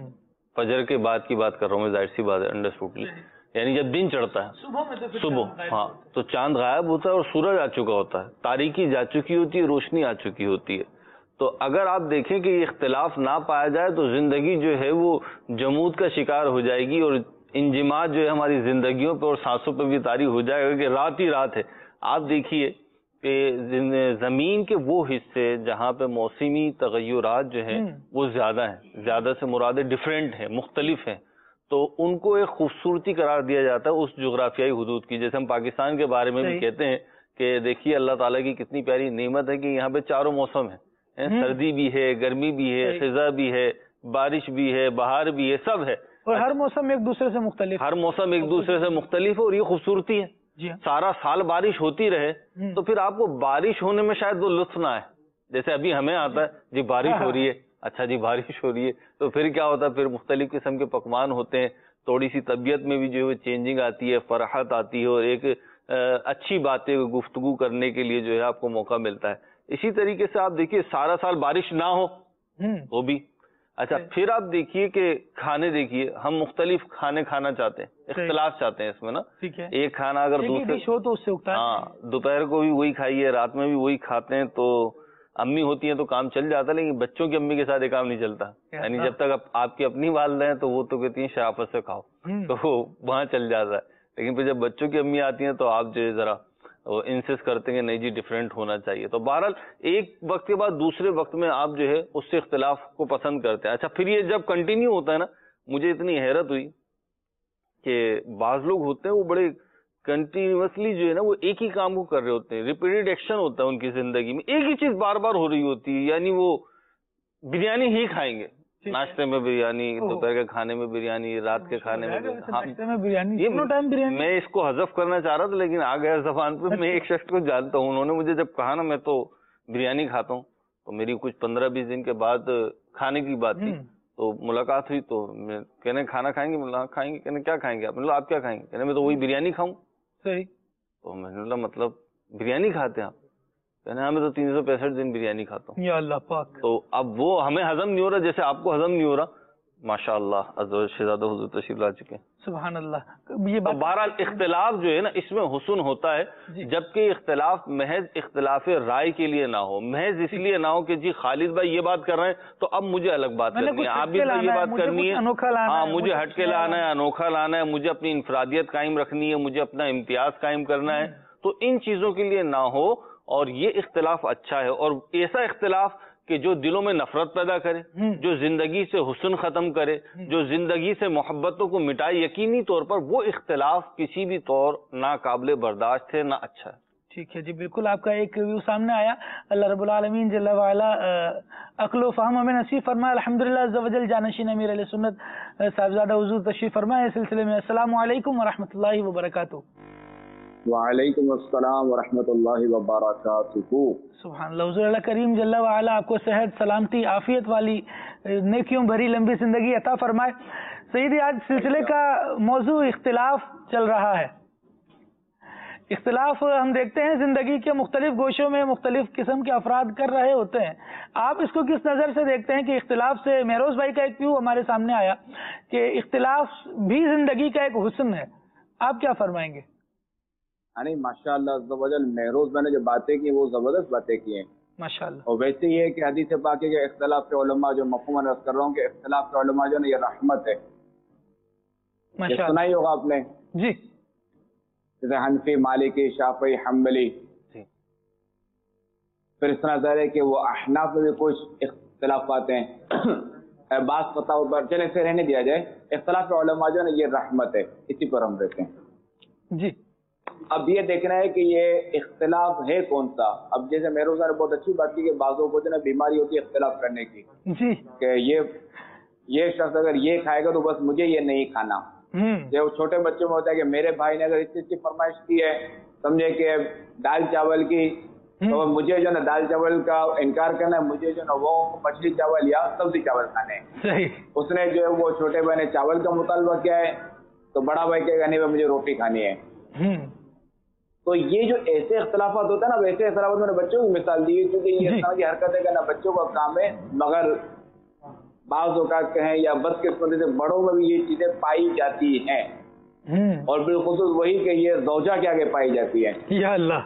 فجر کے بعد کی بات کر رہا ہوں میں، ظاہر سی بات ہے، انڈرسٹوڈلی، یعنی جب دن چڑھتا ہے صبح، ہاں، تو چاند غائب ہوتا ہے اور سورج آ چکا ہوتا ہے، تاریکی جا چکی ہوتی ہے، روشنی آ چکی ہوتی ہے۔ تو اگر آپ دیکھیں کہ یہ اختلاف نہ پایا جائے تو زندگی جو ہے وہ جمود کا شکار ہو جائے گی، اور انجماد جو ہے ہماری زندگیوں پہ اور سانسوں پہ بھی طاری ہو جائے گا کہ رات ہی رات ہے۔ آپ دیکھیے کہ زمین کے وہ حصے جہاں پہ موسمی تغیرات جو ہیں وہ زیادہ ہیں، زیادہ سے مراد ڈفرینٹ ہیں، مختلف ہیں، تو ان کو ایک خوبصورتی قرار دیا جاتا ہے اس جغرافیائی حدود کی۔ جیسے ہم پاکستان کے بارے میں بھی کہتے ہیں کہ دیکھیے اللہ تعالیٰ کی کتنی پیاری نعمت ہے کہ یہاں پہ چاروں موسم ہیں، سردی بھی ہے، گرمی بھی ہے، خزاں بھی ہے، بارش بھی ہے، بہار بھی ہے، سب ہے، اور ہر موسم ایک دوسرے سے مختلف، ہر موسم ایک دوسرے سے مختلف ہے، اور یہ خوبصورتی ہے۔ سارا سال بارش ہوتی رہے تو پھر آپ کو بارش ہونے میں شاید وہ لطف نہ آئے، جیسے ابھی ہمیں آتا ہے جی بارش ہو رہی ہے، اچھا جی بارش ہو رہی ہے، تو پھر کیا ہوتا ہے، پھر مختلف قسم کے پکوان ہوتے ہیں، تھوڑی سی طبیعت میں بھی جو ہے چینجنگ آتی ہے، فرحت آتی ہے، اور ایک اچھی باتیں گفتگو کرنے کے لیے جو ہے آپ کو موقع ملتا ہے۔ اسی طریقے سے آپ دیکھیے سارا سال بارش نہ ہو وہ بھی اچھا، پھر آپ دیکھیے کہ کھانے، دیکھیے ہم مختلف کھانے کھانا چاہتے ہیں، اختلاف چاہتے ہیں اس میں نا، ایک کھانا اگر دوسرے ہو تو اس سے اگتا ہے، ہاں دوپہر کو بھی وہی کھائیے، رات میں بھی وہی کھاتے ہیں، تو امی ہوتی ہیں تو کام چل جاتا ہے، لیکن بچوں کی امی کے ساتھ یہ کام نہیں چلتا، یعنی جب تک آپ کی اپنی والدہ ہیں تو وہ تو کہتی ہیں شرافت سے کھاؤ، تو وہاں چل جاتا ہے، لیکن پھر جب بچوں کی امی آتی ہیں تو آپ جو ہے ذرا انسسٹ کرتے ہیں نہیں جی ڈفرینٹ ہونا چاہیے۔ تو بہرحال ایک وقت کے بعد دوسرے وقت میں آپ جو ہے اس سے اختلاف کو پسند کرتے ہیں۔ اچھا پھر یہ جب کنٹینیو ہوتا ہے نا، مجھے اتنی حیرت ہوئی کہ بعض لوگ ہوتے ہیں وہ بڑے کنٹینیوسلی جو ہے نا وہ ایک ہی کام کو کر رہے ہوتے ہیں، ریپیٹڈ ایکشن ہوتا ہے ان کی زندگی میں، ایک ہی چیز بار بار ہو رہی ہوتی ہے، یعنی وہ بریانی ہی کھائیں گے، ناشتے میں بریانی، دوپہر کے کھانے میں بریانی، رات کے کھانے میں بریانی، میں اس کو حذف کرنا چاہ رہا تھا لیکن آ گیا زبان پہ. میں ایک شخص کو جانتا ہوں، انہوں نے مجھے جب کہا نا میں تو بریانی کھاتا ہوں، تو میری کچھ 15-20 دن کے بعد کھانے کی بات تھی تو ملاقات ہوئی، تو میں کہنے کھانا کھائیں گے؟ کھائیں گے. کہنے کیا کھائیں گے آپ؟ آپ کیا کھائیں گے؟ کہنے میں تو وہی بریانی کھاؤں. صحیح. تو میں نے بولا مطلب بریانی کھاتے ہیں آپ؟ کہنے ہاں میں تو 365 دن بریانی کھاتا ہوں. یا اللہ پاک. تو اب وہ ہمیں ہضم نہیں ہو رہا جیسے آپ کو ہضم نہیں ہو رہا. ماشاء اللہ شہزادہ حضور تشریف لا چکے ہیں. سبحان اللہ. یہ بہرحال اختلاف جو ہے نا اس میں حسن ہوتا ہے، جبکہ اختلاف محض اختلاف رائے کے لیے نہ ہو، محض اس لیے نہ ہو کہ جی خالد بھائی یہ بات کر رہے ہیں تو اب مجھے الگ بات کرنی ہے، آپ بھی یہ بات کرنی ہے، ہاں مجھے ہٹ کے لانا ہے، انوکھا لانا ہے، مجھے اپنی انفرادیت قائم رکھنی ہے، مجھے اپنا امتیاز قائم کرنا ہے. تو ان چیزوں کے لیے نہ ہو، اور یہ اختلاف اچھا ہے، اور ایسا اختلاف کہ جو دلوں میں نفرت پیدا کرے، جو زندگی سے حسن ختم کرے، جو زندگی سے محبتوں کو مٹائے، یقینی طور پر وہ اختلاف کسی بھی طور ناقابل برداشت ہے، نہ اچھا ہے. ٹھیک ہے جی، بالکل آپ کا ایک ویو سامنے آیا. اللہ رب العالمین جل وعلا عقل و فہم ہمیں نصیب فرمائے. الحمدللہ عز و جل جانشین امیر علیہ سنت صاحبزادہ حضور تشریف فرمائے اس سلسلے میں. السلام علیکم ورحمۃ اللہ وبرکاتہ. وعلیکم السلام ورحمۃ اللہ وبرکاتہ. سبحان اللہ. حضور اللہ کریم جل وعلا آپ کو صحت، سلامتی، عافیت والی نیکیوں بھری لمبی زندگی عطا فرمائے. سیدی آج سلسلے کا موضوع اختلاف چل رہا ہے. اختلاف ہم دیکھتے ہیں زندگی کے مختلف گوشوں میں مختلف قسم کے افراد کر رہے ہوتے ہیں. آپ اس کو کس نظر سے دیکھتے ہیں کہ اختلاف سے مہروز بھائی کا ایک ویو ہمارے سامنے آیا کہ اختلاف بھی زندگی کا ایک حسن ہے، آپ کیا فرمائیں گے؟ یعنی ماشاء اللہ مہروز میں نے جو باتیں کی وہ زبردست باتیں کی ہیں ماشاء اللہ. اور ویسے یہ ہے کہ حدیث پاک ہے کہ اختلاف کے علماء جو مفہوم عرض کر رہا ہوں کہ اختلاف کے علماء جو ہے یہ رحمت ہے. یہ سنا ہی ہوگا آپ نے جی، جیسے حنفی، مالکی، شافعی، حنبلی. پھر اس طرح ظاہر ہے کہ وہ احناف میں بھی کچھ اختلافات ہیں. بعض فتاوی پر چلے سے رہنے دیا جائے. اختلاف کے علماء جو ہے یہ رحمت ہے، اسی پر ہم رہتے ہیں. جی. اب یہ دیکھنا ہے کہ یہ اختلاف ہے کون سا. اب جیسے مہروز نے بہت اچھی بات کی کہ بعضوں کو جو ہے بیماری ہوتی ہے اختلاف کرنے کی، جی، کہ یہ شخص اگر یہ کھائے گا تو بس مجھے یہ نہیں کھانا. جو چھوٹے بچوں میں ہوتا ہے کہ میرے بھائی نے اگر اس چیز کی فرمائش کی ہے، سمجھے کہ دال چاول کی، تو مجھے جو ہے دال چاول کا انکار کرنا ہے، مجھے جو ہے وہ مچھلی چاول یا سبزی چاول کھانے ہیں. اس نے جو ہے وہ چھوٹے بھائی نے چاول کا مطالبہ کیا ہے تو بڑا بھائی کہے گا نہیں مجھے روٹی کھانی ہے. تو یہ جو ایسے اختلافات ہوتا ہے نا، ویسے اختلافات میں نے بچوں کی مثال دی ہے کیونکہ یہ اس طرح کی حرکتیں کرنا بچوں کا کام ہے، مگر بعض اوقات کہیں یا بدقسمتی سے بڑوں میں بھی یہ چیزیں پائی جاتی ہیں، اور بالخصوص وہی کہ یہ زوجہ کے آگے پائی جاتی ہے. یا اللہ.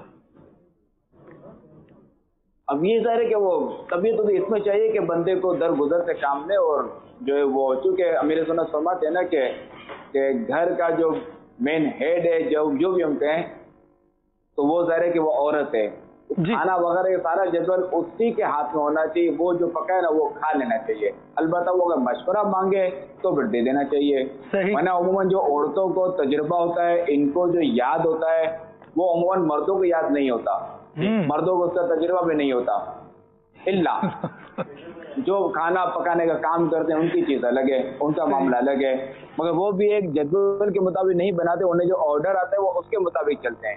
اب یہ ظاہر ہے کہ وہ طبیعت تو اس میں چاہیے کہ بندے کو درگزر سے کام لے، اور جو ہے وہ چونکہ امیر سنت فرماتے ہیں نا کہ گھر کا جو مین ہیڈ ہے، جو بھی ہم کہیں تو وہ ظاہر ہے کہ وہ عورت ہے. کھانا وغیرہ یہ سارا جدول اسی کے ہاتھ میں ہونا چاہیے. وہ جو پکائے نا وہ کھا لینا چاہیے. البتہ وہ اگر مشورہ مانگے تو پھر دے دینا چاہیے. ورنہ عموماً جو عورتوں کو تجربہ ہوتا ہے، ان کو جو یاد ہوتا ہے وہ عموماً مردوں کو یاد نہیں ہوتا. مردوں کو اس کا تجربہ بھی نہیں ہوتا. اللہ جو کھانا پکانے کا کام کرتے ہیں ان کی چیز الگ ہے، ان کا معاملہ الگ ہے، مگر وہ بھی ایک جدول کے مطابق نہیں بناتے. انہیں جو آرڈر آتا ہے وہ اس کے مطابق چلتے ہیں.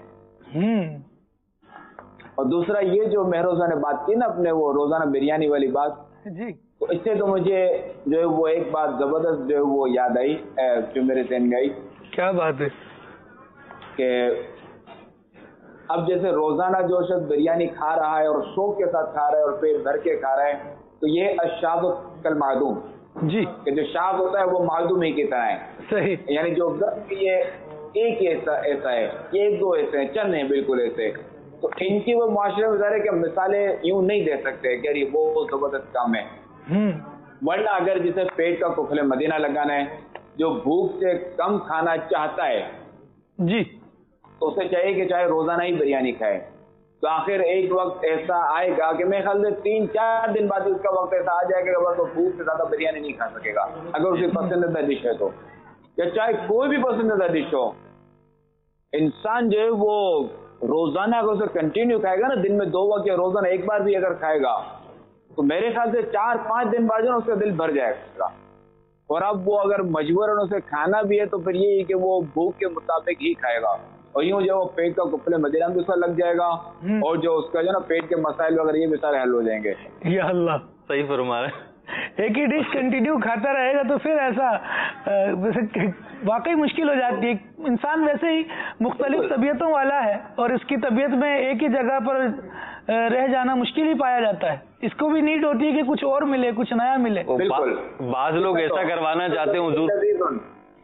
اور دوسرا یہ جو مہروزہ نے بات کی نا اپنے وہ روزانہ بریانی والی بات، جی، تو اس سے تو مجھے جو ہے وہ ایک بات زبردست جو ہے وہ یاد آئی جو میرے ذہن میں آئی. کیا بات ہے کہ اب جیسے روزانہ جو شخص بریانی کھا رہا ہے اور شوق کے ساتھ کھا رہا ہے اور پیٹ بھر کے کھا رہا ہے تو یہ الشاذ کالمعدوم، جی، کہ جو شاذ ہوتا ہے وہ معدوم ہی کی طرح ہے. صحیح. یعنی جو یہ ایک ایسا ہے، یہ ایک دو ایسے ہیں، چند ہیں بالکل ایسے. تو ان کی وہ معاشرے میں ظاہر ہے کہ مثالیں یوں نہیں دے سکتے کہ یہ وہ زبردست کام ہے. ورنہ اگر جسے پیٹ کا کفل مدینہ لگانا ہے، جو بھوک سے کم کھانا چاہتا ہے، جی، تو اسے چاہیے کہ چاہے روزانہ ہی بریانی کھائے. تو آخر ایک وقت ایسا آئے گا کہ میرے خیال سے 3-4 دن بعد اس کا وقت ایسا آ جائے گا کہ وہ بھوک سے زیادہ بریانی نہیں کھا سکے گا اگر اس کی پسندیدہ ڈش ہے تو. یا چاہے کوئی بھی پسندیدہ ڈش ہو، انسان جو ہے وہ روزانہ اگر اسے کنٹینیو کھائے گا نا، دن میں 2 وقت یا روزانہ ایک بار بھی اگر کھائے گا تو میرے خیال سے 4-5 دن بعد جو نا اس کا دل بھر جائے گا. اور اب وہ اگر مجبوراً اسے کھانا بھی ہے تو پھر یہی کہ وہ بھوک کے مطابق ہی کھائے گا, اور یوں جو وہ پیٹ کا کپڑے مدینہ بھی اس کا لگ جائے گا, اور جو اس کا جو نا پیٹ کے مسائل وغیرہ یہ بھی سارے حل ہو جائیں گے. یا اللہ, صحیح فرما رہے ہیں. ایک ہی ڈش کنٹینیو کھاتا رہے گا تو پھر ایسا واقعی مشکل ہو جاتی ہے. انسان ویسے ہی مختلف طبیعتوں والا ہے, اور اس کی طبیعت میں ایک ہی جگہ پر رہ جانا مشکل ہی پایا جاتا ہے. اس کو بھی نیڈ ہوتی ہے کہ کچھ اور ملے, کچھ نیا ملے. بعض لوگ ایسا کروانا چاہتے ہیں حضور,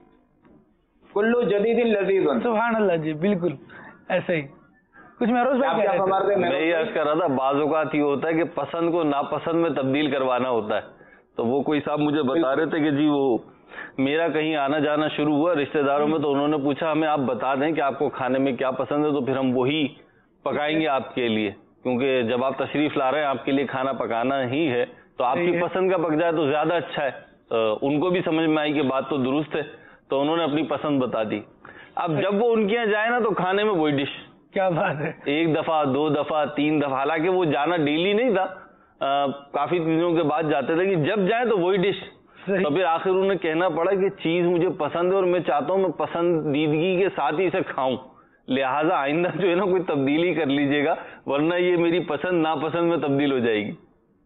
کلو جدید لذیذ. سبحان اللہ جی, بالکل ایسا ہی. کچھ مہروز بھائی کہہ رہے تھے. میں یہ عرض کر رہا تھا, بعض اوقات یہ ہوتا ہے کہ پسند کو ناپسند میں تبدیل کروانا ہوتا ہے. تو وہ کوئی صاحب مجھے بتا رہے تھے کہ جی وہ میرا کہیں آنا جانا شروع ہوا رشتہ داروں میں, تو انہوں نے پوچھا ہمیں آپ بتا دیں کہ آپ کو کھانے میں کیا پسند ہے, تو پھر ہم وہی پکائیں گے آپ کے لیے, کیونکہ جب آپ تشریف لا رہے ہیں آپ کے لیے کھانا پکانا ہی ہے, تو آپ کی پسند کا پک جائے تو زیادہ اچھا ہے. ان کو بھی سمجھ میں آئی کہ بات تو درست ہے, تو انہوں نے اپنی پسند بتا دی. اب جب وہ ان کے یہاں جائے نا تو کھانے میں وہی ڈش. کیا بات ہے, 1 دفعہ 2 دفعہ 3 دفعہ, حالانکہ وہ جانا ڈیلی نہیں تھا, کافی دنوں کے بعد جاتے تھے, کہ جب جائیں تو وہی ڈش. تو پھر آخر انہیں کہنا پڑا کہ چیز مجھے پسند ہے اور میں چاہتا ہوں میں پسندیدگی کے ساتھ ہی اسے کھاؤں, لہٰذا آئندہ جو ہے نا کوئی تبدیلی کر لیجئے گا, ورنہ یہ میری پسند ناپسند میں تبدیل ہو جائے گی.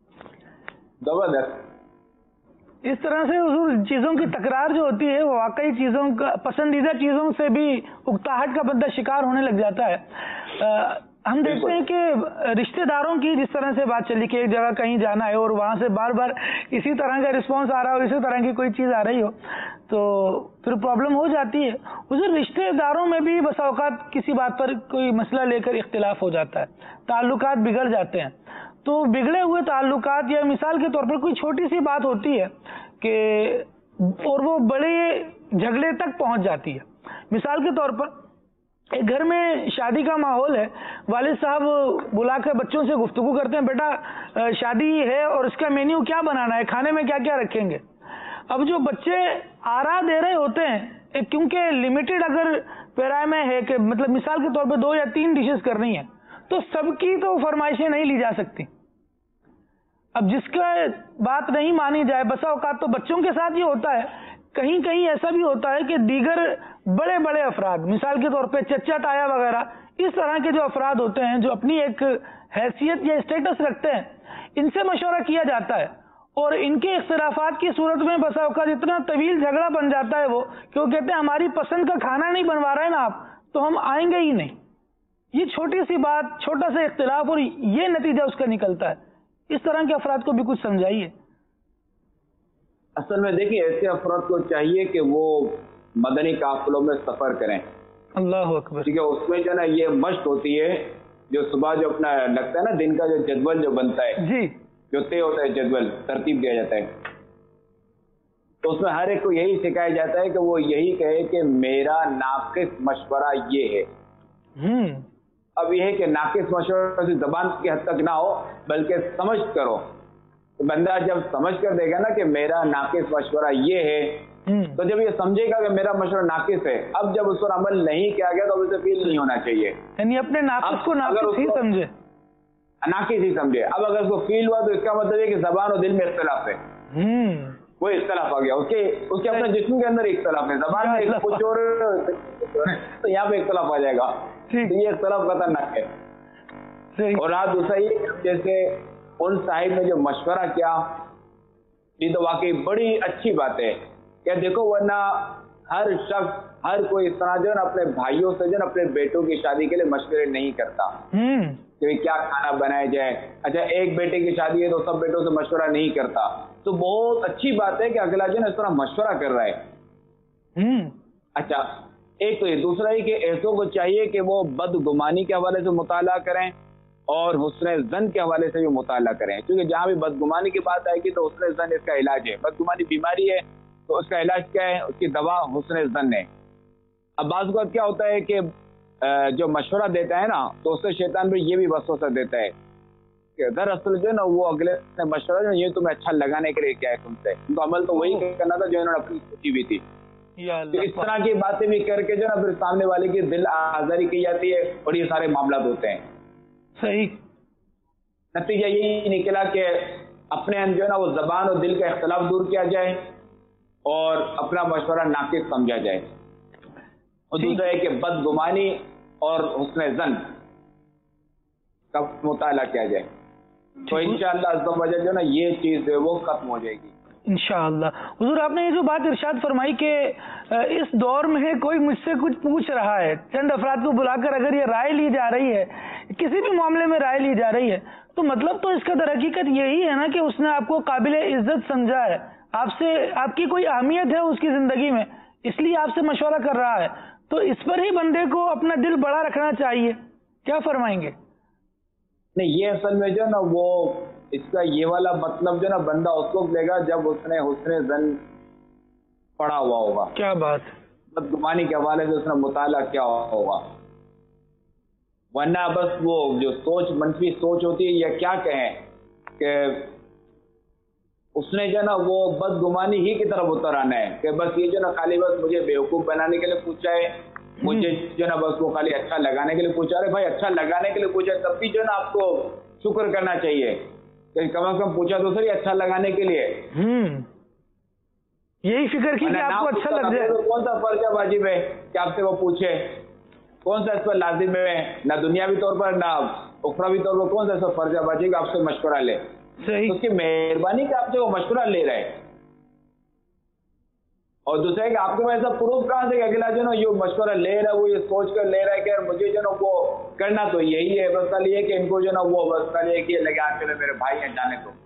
زبردست. اس طرح سے حضور چیزوں کی تکرار جو ہوتی ہے وہ واقعی چیزوں کا, پسندیدہ چیزوں سے بھی اکتاہٹ کا بندہ شکار ہونے لگ جاتا ہے. ہم دیکھتے ہیں کہ رشتہ داروں کی جس طرح سے بات چلی کہ ایک جگہ کہیں جانا ہے اور وہاں سے بار بار اسی طرح کا رسپانس آ رہا ہو, اسی طرح کی کوئی چیز آ رہی ہو, تو پھر پرابلم ہو جاتی ہے. حضور رشتہ داروں میں بھی بسا اوقات کسی بات پر کوئی مسئلہ لے کر اختلاف ہو جاتا ہے, تعلقات بگڑ جاتے ہیں. تو بگڑے ہوئے تعلقات, یا مثال کے طور پر کوئی چھوٹی سی بات ہوتی ہے کہ اور وہ بڑے جھگڑے تک پہنچ جاتی ہے. مثال کے طور پر ایک گھر میں شادی کا ماحول ہے, والد صاحب بلا کر بچوں سے گفتگو کرتے ہیں, بیٹا شادی ہے اور اس کا مینیو کیا بنانا ہے, کھانے میں کیا کیا رکھیں گے. اب جو بچے آرا دے رہے ہوتے ہیں, کیونکہ لمیٹڈ اگر پیرائے میں ہے کہ مطلب مثال کے طور پہ 2 یا 3 ڈشز کرنی ہے, تو سب کی تو فرمائشیں نہیں لی جا سکتی. اب جس کا بات نہیں مانی جائے, بسا اوقات تو بچوں کے ساتھ یہ ہوتا ہے, کہیں کہیں ایسا بھی ہوتا ہے کہ دیگر بڑے بڑے افراد, مثال کے طور پہ چچا تایا وغیرہ, اس طرح کے جو افراد ہوتے ہیں جو اپنی ایک حیثیت یا اسٹیٹس رکھتے ہیں, ان سے مشورہ کیا جاتا ہے, اور ان کے اختلافات کی صورت میں بسا اوقات اتنا طویل جھگڑا بن جاتا ہے وہ کہ وہ کہتے ہیں ہماری پسند کا کھانا نہیں بنوا رہے نا آپ, تو ہم آئیں گے ہی نہیں. یہ چھوٹی سی بات, چھوٹا سا اختلاف, اور یہ نتیجہ اس کا نکلتا ہے. اس طرح کے افراد کو بھی کچھ سمجھائیے. اصل میں دیکھیے ایسے افراد کو چاہیے کہ وہ مدنی قافلوں میں سفر کریں. اللہ اکبر. ٹھیک ہے, اس میں جو ہے نا یہ مشق ہوتی ہے, جو صبح جو اپنا لگتا ہے نا دن کا جو جدول جو بنتا ہے, جی, جو طے ہوتا ہے جدول, ترتیب دیا جاتا ہے, تو اس میں ہر ایک کو یہی سکھایا جاتا ہے کہ وہ یہی کہے کہ میرا ناقص مشورہ یہ ہے. اب یہ ہے کہ ناقص مشورہ زبان کی حد تک نہ ہو, بلکہ سمجھ کرو. تو بندہ جب سمجھ کر دے گا نا کہ میرا ناقص مشورہ یہ ہے, تو جب یہ سمجھے گا کہ میرا مشورہ ناقص ہے, اب جب اس پر عمل نہیں کیا گیا تو اسے فیل نہیں ہونا چاہیے, یعنی اپنے ناقص کو ناقص ہی سمجھے, ناقص ہی سمجھے. اب اگر اس کو فیل ہوا تو اس کا مطلب ہے کہ زبان اور دل میں اختلاف ہے, وہ اختلاف آ گیا, اس کے اپنے جسم کے اندر اختلاف ہے, زبان میں کچھ اور, تو یہاں پہ اختلاف آ جائے گا. تو یہ اختلاف خطرناک ہے. اور رات دوسرا یہ جیسے ان صاحب نے جو مشورہ کیا, یہ تو واقعی بڑی اچھی بات ہے کہ دیکھو, ورنہ ہر شخص, ہر کوئی اس طرح جو ہے نا اپنے بھائیوں سے جو ہے نا اپنے بیٹوں کی شادی کے لیے مشورے نہیں کرتا کہ کیا کھانا بنایا جائے. اچھا, ایک بیٹے کی شادی ہے تو سب بیٹوں سے مشورہ نہیں کرتا. تو بہت اچھی بات ہے کہ اگلا جو ہے نا اس طرح مشورہ کر رہا ہے. اچھا, ایک تو یہ, دوسرا یہ کہ ایسوں کو چاہیے کہ وہ بدگمانی کے حوالے سے مطالعہ کریں اور حسن ظن کے حوالے سے بھی مطالعہ کریں, کیونکہ جہاں بھی بدگمانی کی بات آئے گی تو حسن ظن اس کا علاج ہے. بدگمانی بیماری ہے تو اس کا علاج کیا ہے, اس کی دوا حسن ظن ہے. اب بعض اوقات کیا ہوتا ہے کہ جو مشورہ دیتا ہے نا, تو اس سے شیطان بھی یہ بھی وسوسہ دیتا ہے کہ دراصل جو ہے نا وہ اگلے نے مشورہ جو یہ تمہیں اچھا لگانے کے لیے کیا ہے تم سے, ان کو عمل تو وہی کرنا تھا جو انہوں نے اپنی سوچی ہوئی تھی. اس طرح کی باتیں بھی کر کے جو نا پھر سامنے والے کی دل آزاری کی جاتی ہے, اور یہ سارے معاملات ہوتے ہیں. صحیح. نتیجہ یہی نکلا کہ اپنے جو ہے نا وہ زبان اور دل کا اختلاف دور کیا جائے اور اپنا مشورہ ناقص سمجھا جائے. اور دوسرا ہے کہ بدگمانی اور حسن ظن کا مطالعہ کیا جائے. تو انشاءاللہ عز و جل جو نا یہ چیز ہے وہ ختم ہو جائے گی انشاءاللہ. حضور آپ نے یہ جو بات ارشاد فرمائی کہ اس دور میں کوئی مجھ سے کچھ پوچھ رہا ہے، چند افراد کو بلا کر اگر یہ رائے لی جا رہی ہے، کسی بھی معاملے میں رائے لی جا رہی ہے، تو مطلب تو اس کا در حقیقت یہی ہے نا کہ اس نے آپ کو قابل عزت سمجھا ہے، آپ کی کوئی اہمیت ہے اس کی زندگی میں، اس لیے آپ سے مشورہ کر رہا ہے. تو اس پر ہی بندے کو اپنا دل بڑا رکھنا چاہیے. کیا فرمائیں گے؟ نہیں، یہ اصل میں جو نا وہ اس کا یہ والا مطلب جو نا بندہ اس وقت لے گا جب اس نے حسن ظن پڑھا ہوا ہوگا. کیا بات. بدگمانی کے حوالے سے اس نے مطالعہ کیا ہوگا. ورنہ بس وہ جو سوچ منفی سوچ ہوتی ہے یا کیا کہیں کہ اس نے جو نا وہ بدگمانی ہی کی طرف اتر آنا ہے کہ بس یہ جو نا خالی بس مجھے بیوقوف بنانے کے لیے پوچھا ہے، مجھے جو نا بس وہ خالی اچھا لگانے کے لیے پوچھا. رہے بھائی اچھا لگانے کے لیے پوچھا تب بھی جو نا آپ کو شکر کرنا چاہیے کہ کم از کم پوچھا تو صحیح اچھا لگانے کے لیے. یہی فکر کی کہ آپ کو اچھا لگ جائے. کون سا فرض ہے واجب ہے کہ آپ سے وہ پوچھے؟ کون سا اس پر لازم ہے؟ نہ دنیاوی طور پر نہ اخروی طور پر کون سا اس پر فرض ہے واجب کہ آپ سے مشورہ لے؟ صحیح. اس کی مہربانی کہ آپ سے وہ مشورہ لے رہے. اور دوسرا ہے کہ آپ کے پاس ایسا پروف کہاں سے کہ اگلا جو نا یہ مشورہ لے رہا ہے وہ یہ سوچ کر لے رہا ہے کہ مجھے جو نا وہ کرنا تو یہی ہے، بس خالی یہ کہ ان کو جو نا وہ بس خالی یہ لگا کے میرے بھائی ہیں جانے کو.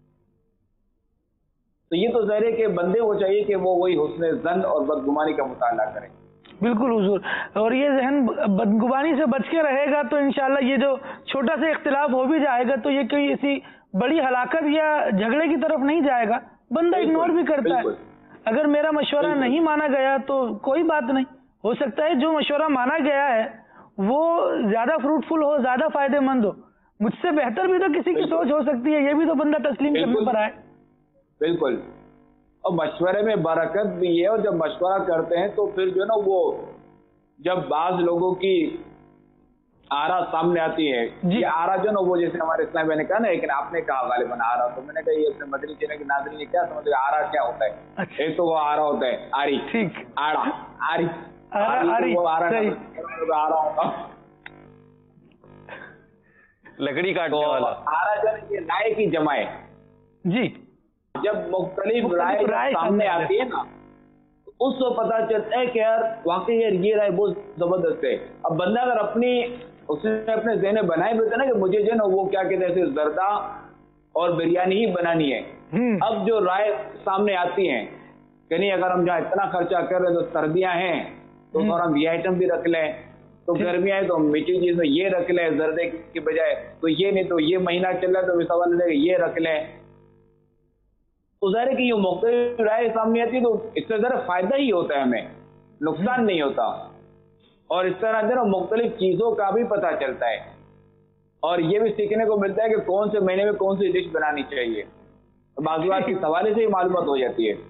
تو یہ تو ظاہر ہے کہ بندے کو چاہیے کہ وہ وہی حسن ظن اور بدگمانی کا مطالعہ کریں. بالکل حضور. اور یہ ذہن بدگمانی سے بچ کے رہے گا تو انشاءاللہ یہ جو چھوٹا سا اختلاف ہو بھی جائے گا تو یہ کوئی ایسی بڑی ہلاکت یا جھگڑے کی طرف نہیں جائے گا. بندہ اگنور بھی کرتا ہے. اگر میرا مشورہ نہیں مانا گیا تو کوئی بات نہیں، ہو سکتا ہے جو مشورہ مانا گیا ہے وہ زیادہ فروٹفل ہو، زیادہ فائدے مند ہو. مجھ سے بہتر بھی تو کسی کی سوچ ہو سکتی ہے، یہ بھی تو بندہ تسلیم کرنے پر آئے. بالکل. اور مشورے میں برکت بھی ہے. اور جب مشورہ کرتے ہیں تو پھر جو نا وہ جب بعض لوگوں کی آرا سامنے آتی ہے، یہ آرا جو نا وہ جیسے ہمارے اسلام میں نے کہا نا، لیکن آپ نے کہا غالباً آرا، تو میں نے کہا یہ اپنے مدنی چینل کے ناظرین یہ کیا سمجھ رہے آرا کیا ہوتا ہے؟ ایک تو وہ آرا ہوتا ہے آری، آڑا، آری وہ آرا ہوگا لکڑی کاٹنے والا. آرا جو ہے یہ رائے کی جمع ہے. جی. جب مختلف رائے سامنے آتی ہے نا اس کو پتا چلتا ہے کہ یار واقعی یہ رائے بہت زبردست ہے. اب بندہ اگر اس نے اپنے ذہن بنائے بھی تھا نا کہ مجھے جو نا وہ کیا کہتے ہیں زردہ اور بریانی ہی بنانی ہے. اب جو رائے سامنے آتی ہیں کہ نہیں اگر ہم جہاں اتنا خرچہ کر رہے ہیں تو سردیاں ہیں تو ہم یہ آئٹم بھی رکھ لیں، تو گرمیاں ہیں تو میٹھی چیز میں یہ رکھ لیں زردے کی بجائے، تو یہ نہیں تو یہ مہینہ چل رہا ہے تو اس حوالے سے یہ رکھ لیں. تو ظاہر ہے کہ یہ مختلف رائے سامنے آتی ہے تو اس سے ذرا فائدہ ہی ہوتا ہے، ہمیں نقصان نہیں ہوتا. اور اس طرح جو نا مختلف چیزوں کا بھی پتہ چلتا ہے اور یہ بھی سیکھنے کو ملتا ہے کہ کون سے مہینے میں کون سی ڈش بنانی چاہیے. بعض بات کے حوالے سے ہی معلومات ہو جاتی ہے.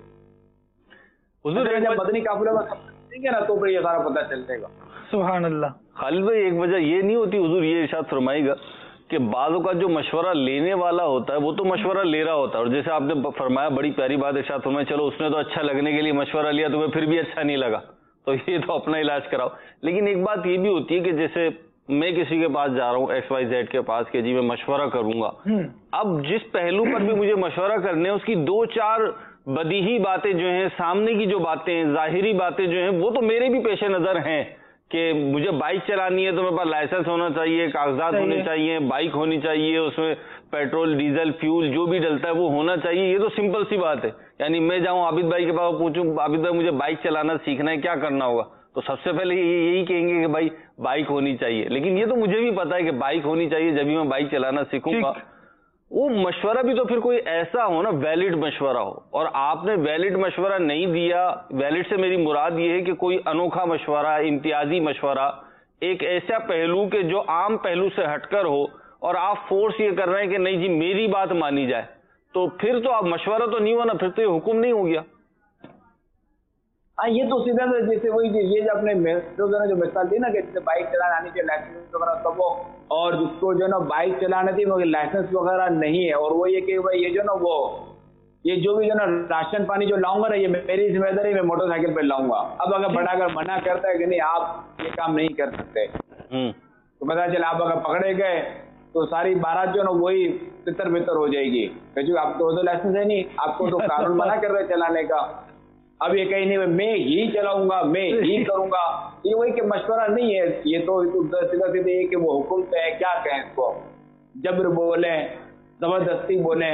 جب مدنی قافلے میں سیکھیں نا تو پھر یہ سارا پتہ چلے گا. سبحان اللہ. خالد بھائی ایک وجہ یہ نہیں ہوتی حضور یہ ارشاد فرمائے گا کہ بعضوں کا جو مشورہ لینے والا ہوتا ہے وہ تو مشورہ لے رہا ہوتا ہے، اور جیسے آپ نے فرمایا بڑی پیاری بات ارشاد فرمایا، چلو اس نے تو اچھا لگنے کے لیے مشورہ لیا تمہیں پھر بھی اچھا نہیں لگا تو یہ تو اپنا علاج کراؤ. لیکن ایک بات یہ بھی ہوتی ہے کہ جیسے میں کسی کے پاس جا رہا ہوں XYZ کے پاس کہ جی میں مشورہ کروں گا، اب جس پہلو پر بھی مجھے مشورہ کرنے اس کی 2-4 بدیہی باتیں جو ہیں، سامنے کی جو باتیں ظاہری باتیں جو ہیں وہ تو میرے بھی پیش نظر ہیں کہ مجھے بائک چلانی ہے تو میرے پاس لائسنس ہونا چاہیے، کاغذات ہونے چاہیے، بائک ہونی چاہیے، اس میں پیٹرول ڈیزل فیول جو بھی ڈلتا ہے وہ ہونا چاہیے. یہ تو سمپل سی بات ہے. یعنی میں جاؤں عابد بھائی کے پاس پوچھوں عابد بھائی مجھے بائک چلانا سیکھنا ہے کیا کرنا ہوگا، تو سب سے پہلے یہی کہیں گے کہ بھائی بائک ہونی چاہیے. لیکن یہ تو مجھے بھی پتا ہے کہ بائک ہونی چاہیے جبھی میں بائک چلانا سیکھوں گا. وہ مشورہ بھی تو پھر کوئی ایسا ہو نا ویلڈ مشورہ ہو، اور آپ نے ویلڈ مشورہ نہیں دیا. ویلڈ سے میری مراد یہ ہے کہ کوئی انوکھا مشورہ، امتیازی مشورہ، ایک ایسا پہلو کہ جو عام پہلو سے ہٹ کر ہو، اور آپ فورس یہ کر رہے ہیں کہ نہیں جی میری بات مانی جائے، تو پھر تو آپ مشورہ تو نہیں ہوا نا، پھر تو یہ حکم نہیں ہو گیا. हाँ, ये तो सीधा सा जैसे वही ये जो अपने जो मिसाल दी ना कि जैसे बाइक चलाना आनी चाहिए, लाइसेंस वगैरह सब वो, और जिसको जो ना बाइक चलाना थी मगर लाइसेंस वगैरह नहीं है, और वो ये कि भाई ये जो ना वो ये जो भी जो ना राशन पानी जो लाऊंगा ना, ये मेरी जिम्मेदारी, मैं मोटरसाइकिल पे लाऊंगा। अब अगर बड़ा अगर मना करता है कि नहीं आप ये काम नहीं कर सकते, तो पता चला आप अगर पकड़े गए तो सारी बारात जो ना वही तितर बितर हो जाएगी, क्योंकि आपको तो लाइसेंस है नहीं, आपको तो कानून मना कर रहे चलाने का। अब ये कहीं नहीं मैं ही चलाऊंगा, मैं ही करूंगा, ये वही कि मशवरा नहीं है, ये तो सीधा सीधे कि वो हुक्म पे है, क्या कहें इसको, जबर बोले, जबरदस्ती बोले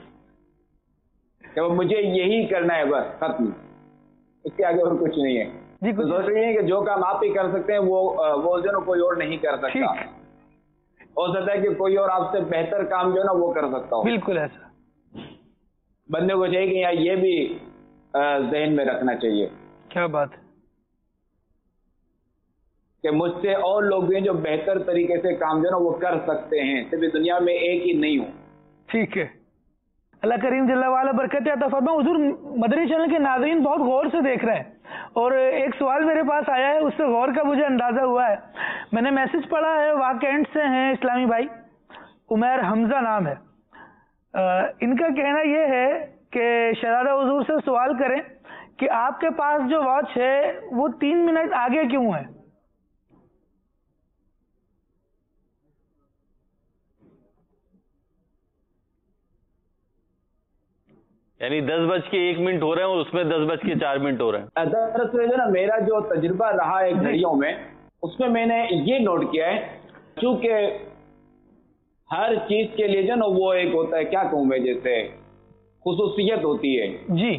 कि मुझे यही करना है बस, खत्म, इसके आगे और कुछ नहीं है। तो सोच रही है कि जो काम आप ही कर सकते हैं वो जो ना कोई और नहीं कर सकता। हो सकता है कि कोई और आपसे बेहतर काम जो ना वो कर सकता हो। बिल्कुल ऐसा बंदे को चाहिए कि यार ये भी ज़हन में रखना चाहिए। क्या बात है कि मुझसे और लोग भी हैं जो बेहतर तरीके से काम जो ना वो कर सकते हैं, सिर्फ दुनिया में एक ही नहीं हूँ। ठीक है, अल्लाह करीम जल्ला वाला बरकत अता फरमाए। हुजूर मदनी चैनल के नाज़रीन बहुत गौर से देख रहे हैं, और एक सवाल मेरे पास आया है, उससे गौर का मुझे अंदाजा हुआ है। मैंने मैसेज पढ़ा है, वाकैंट से हैं इस्लामी भाई, उमैर हमजा नाम है। इनका कहना यह है कि शहजादा हुजूर से सवाल करें कि आपके पास जो वॉच है वो 3 मिनट आगे क्यों है? यानी 10:01 हो रहे हैं और उसमें 10:04 हो रहे हैं। दरअसल जो ना मेरा जो तजुर्बा रहा है घड़ियों में, उसमें मैंने ये नोट किया है, चूंकि हर चीज के लिए जो ना वो एक होता है, क्या कहूँ मैं, जैसे खुसूसियत होती है जी।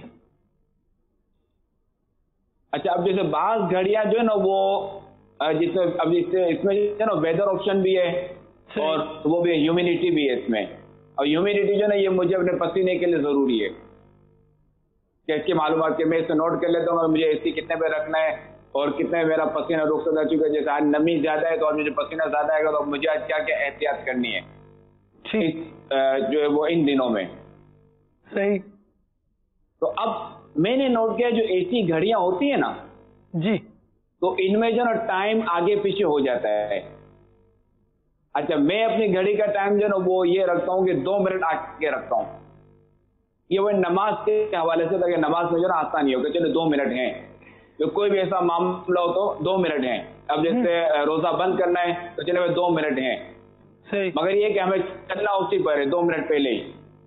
अच्छा, अब जैसे बाज घड़ियां जो है ना वो जिसमें अब इसमें जो ना वेदर ऑप्शन भी है और वो भी ह्यूमिडिटी भी है इसमें, और ह्यूमिडिटी जो ना ये मुझे अपने पसीने के लिए जरूरी है कि इसकी मालूमात के मैं इसे नोट कर लेता हूँ, मुझे एसी कितने पे रखना है और कितने मेरा पसीना रुक सकता है। चूंकि जैसे आज नमी ज्यादा है तो और मुझे पसीना ज्यादा आएगा, तो मुझे आज क्या क्या एहतियात करनी है जो है वो इन दिनों में। सही। तो अब मैंने नोट किया, जो एसी घड़ियां होती है ना जी, तो इनमें जो ना टाइम आगे पीछे हो जाता है। अच्छा, मैं अपनी घड़ी का टाइम जो ना वो ये रखता हूँ कि 2 मिनट आगे रखता हूँ। ये वो नमाज के हवाले से, ताकि नमाज में जो ना आसानी हो कि चलो 2 मिनट हैं, तो कोई भी ऐसा मामला हो तो 2 मिनट हैं। अब जैसे रोजा बंद करना है तो चले 2 मिनट हैं, सही। मगर ये कि हमें चलना उसी पर है 2 मिनट पहले ही।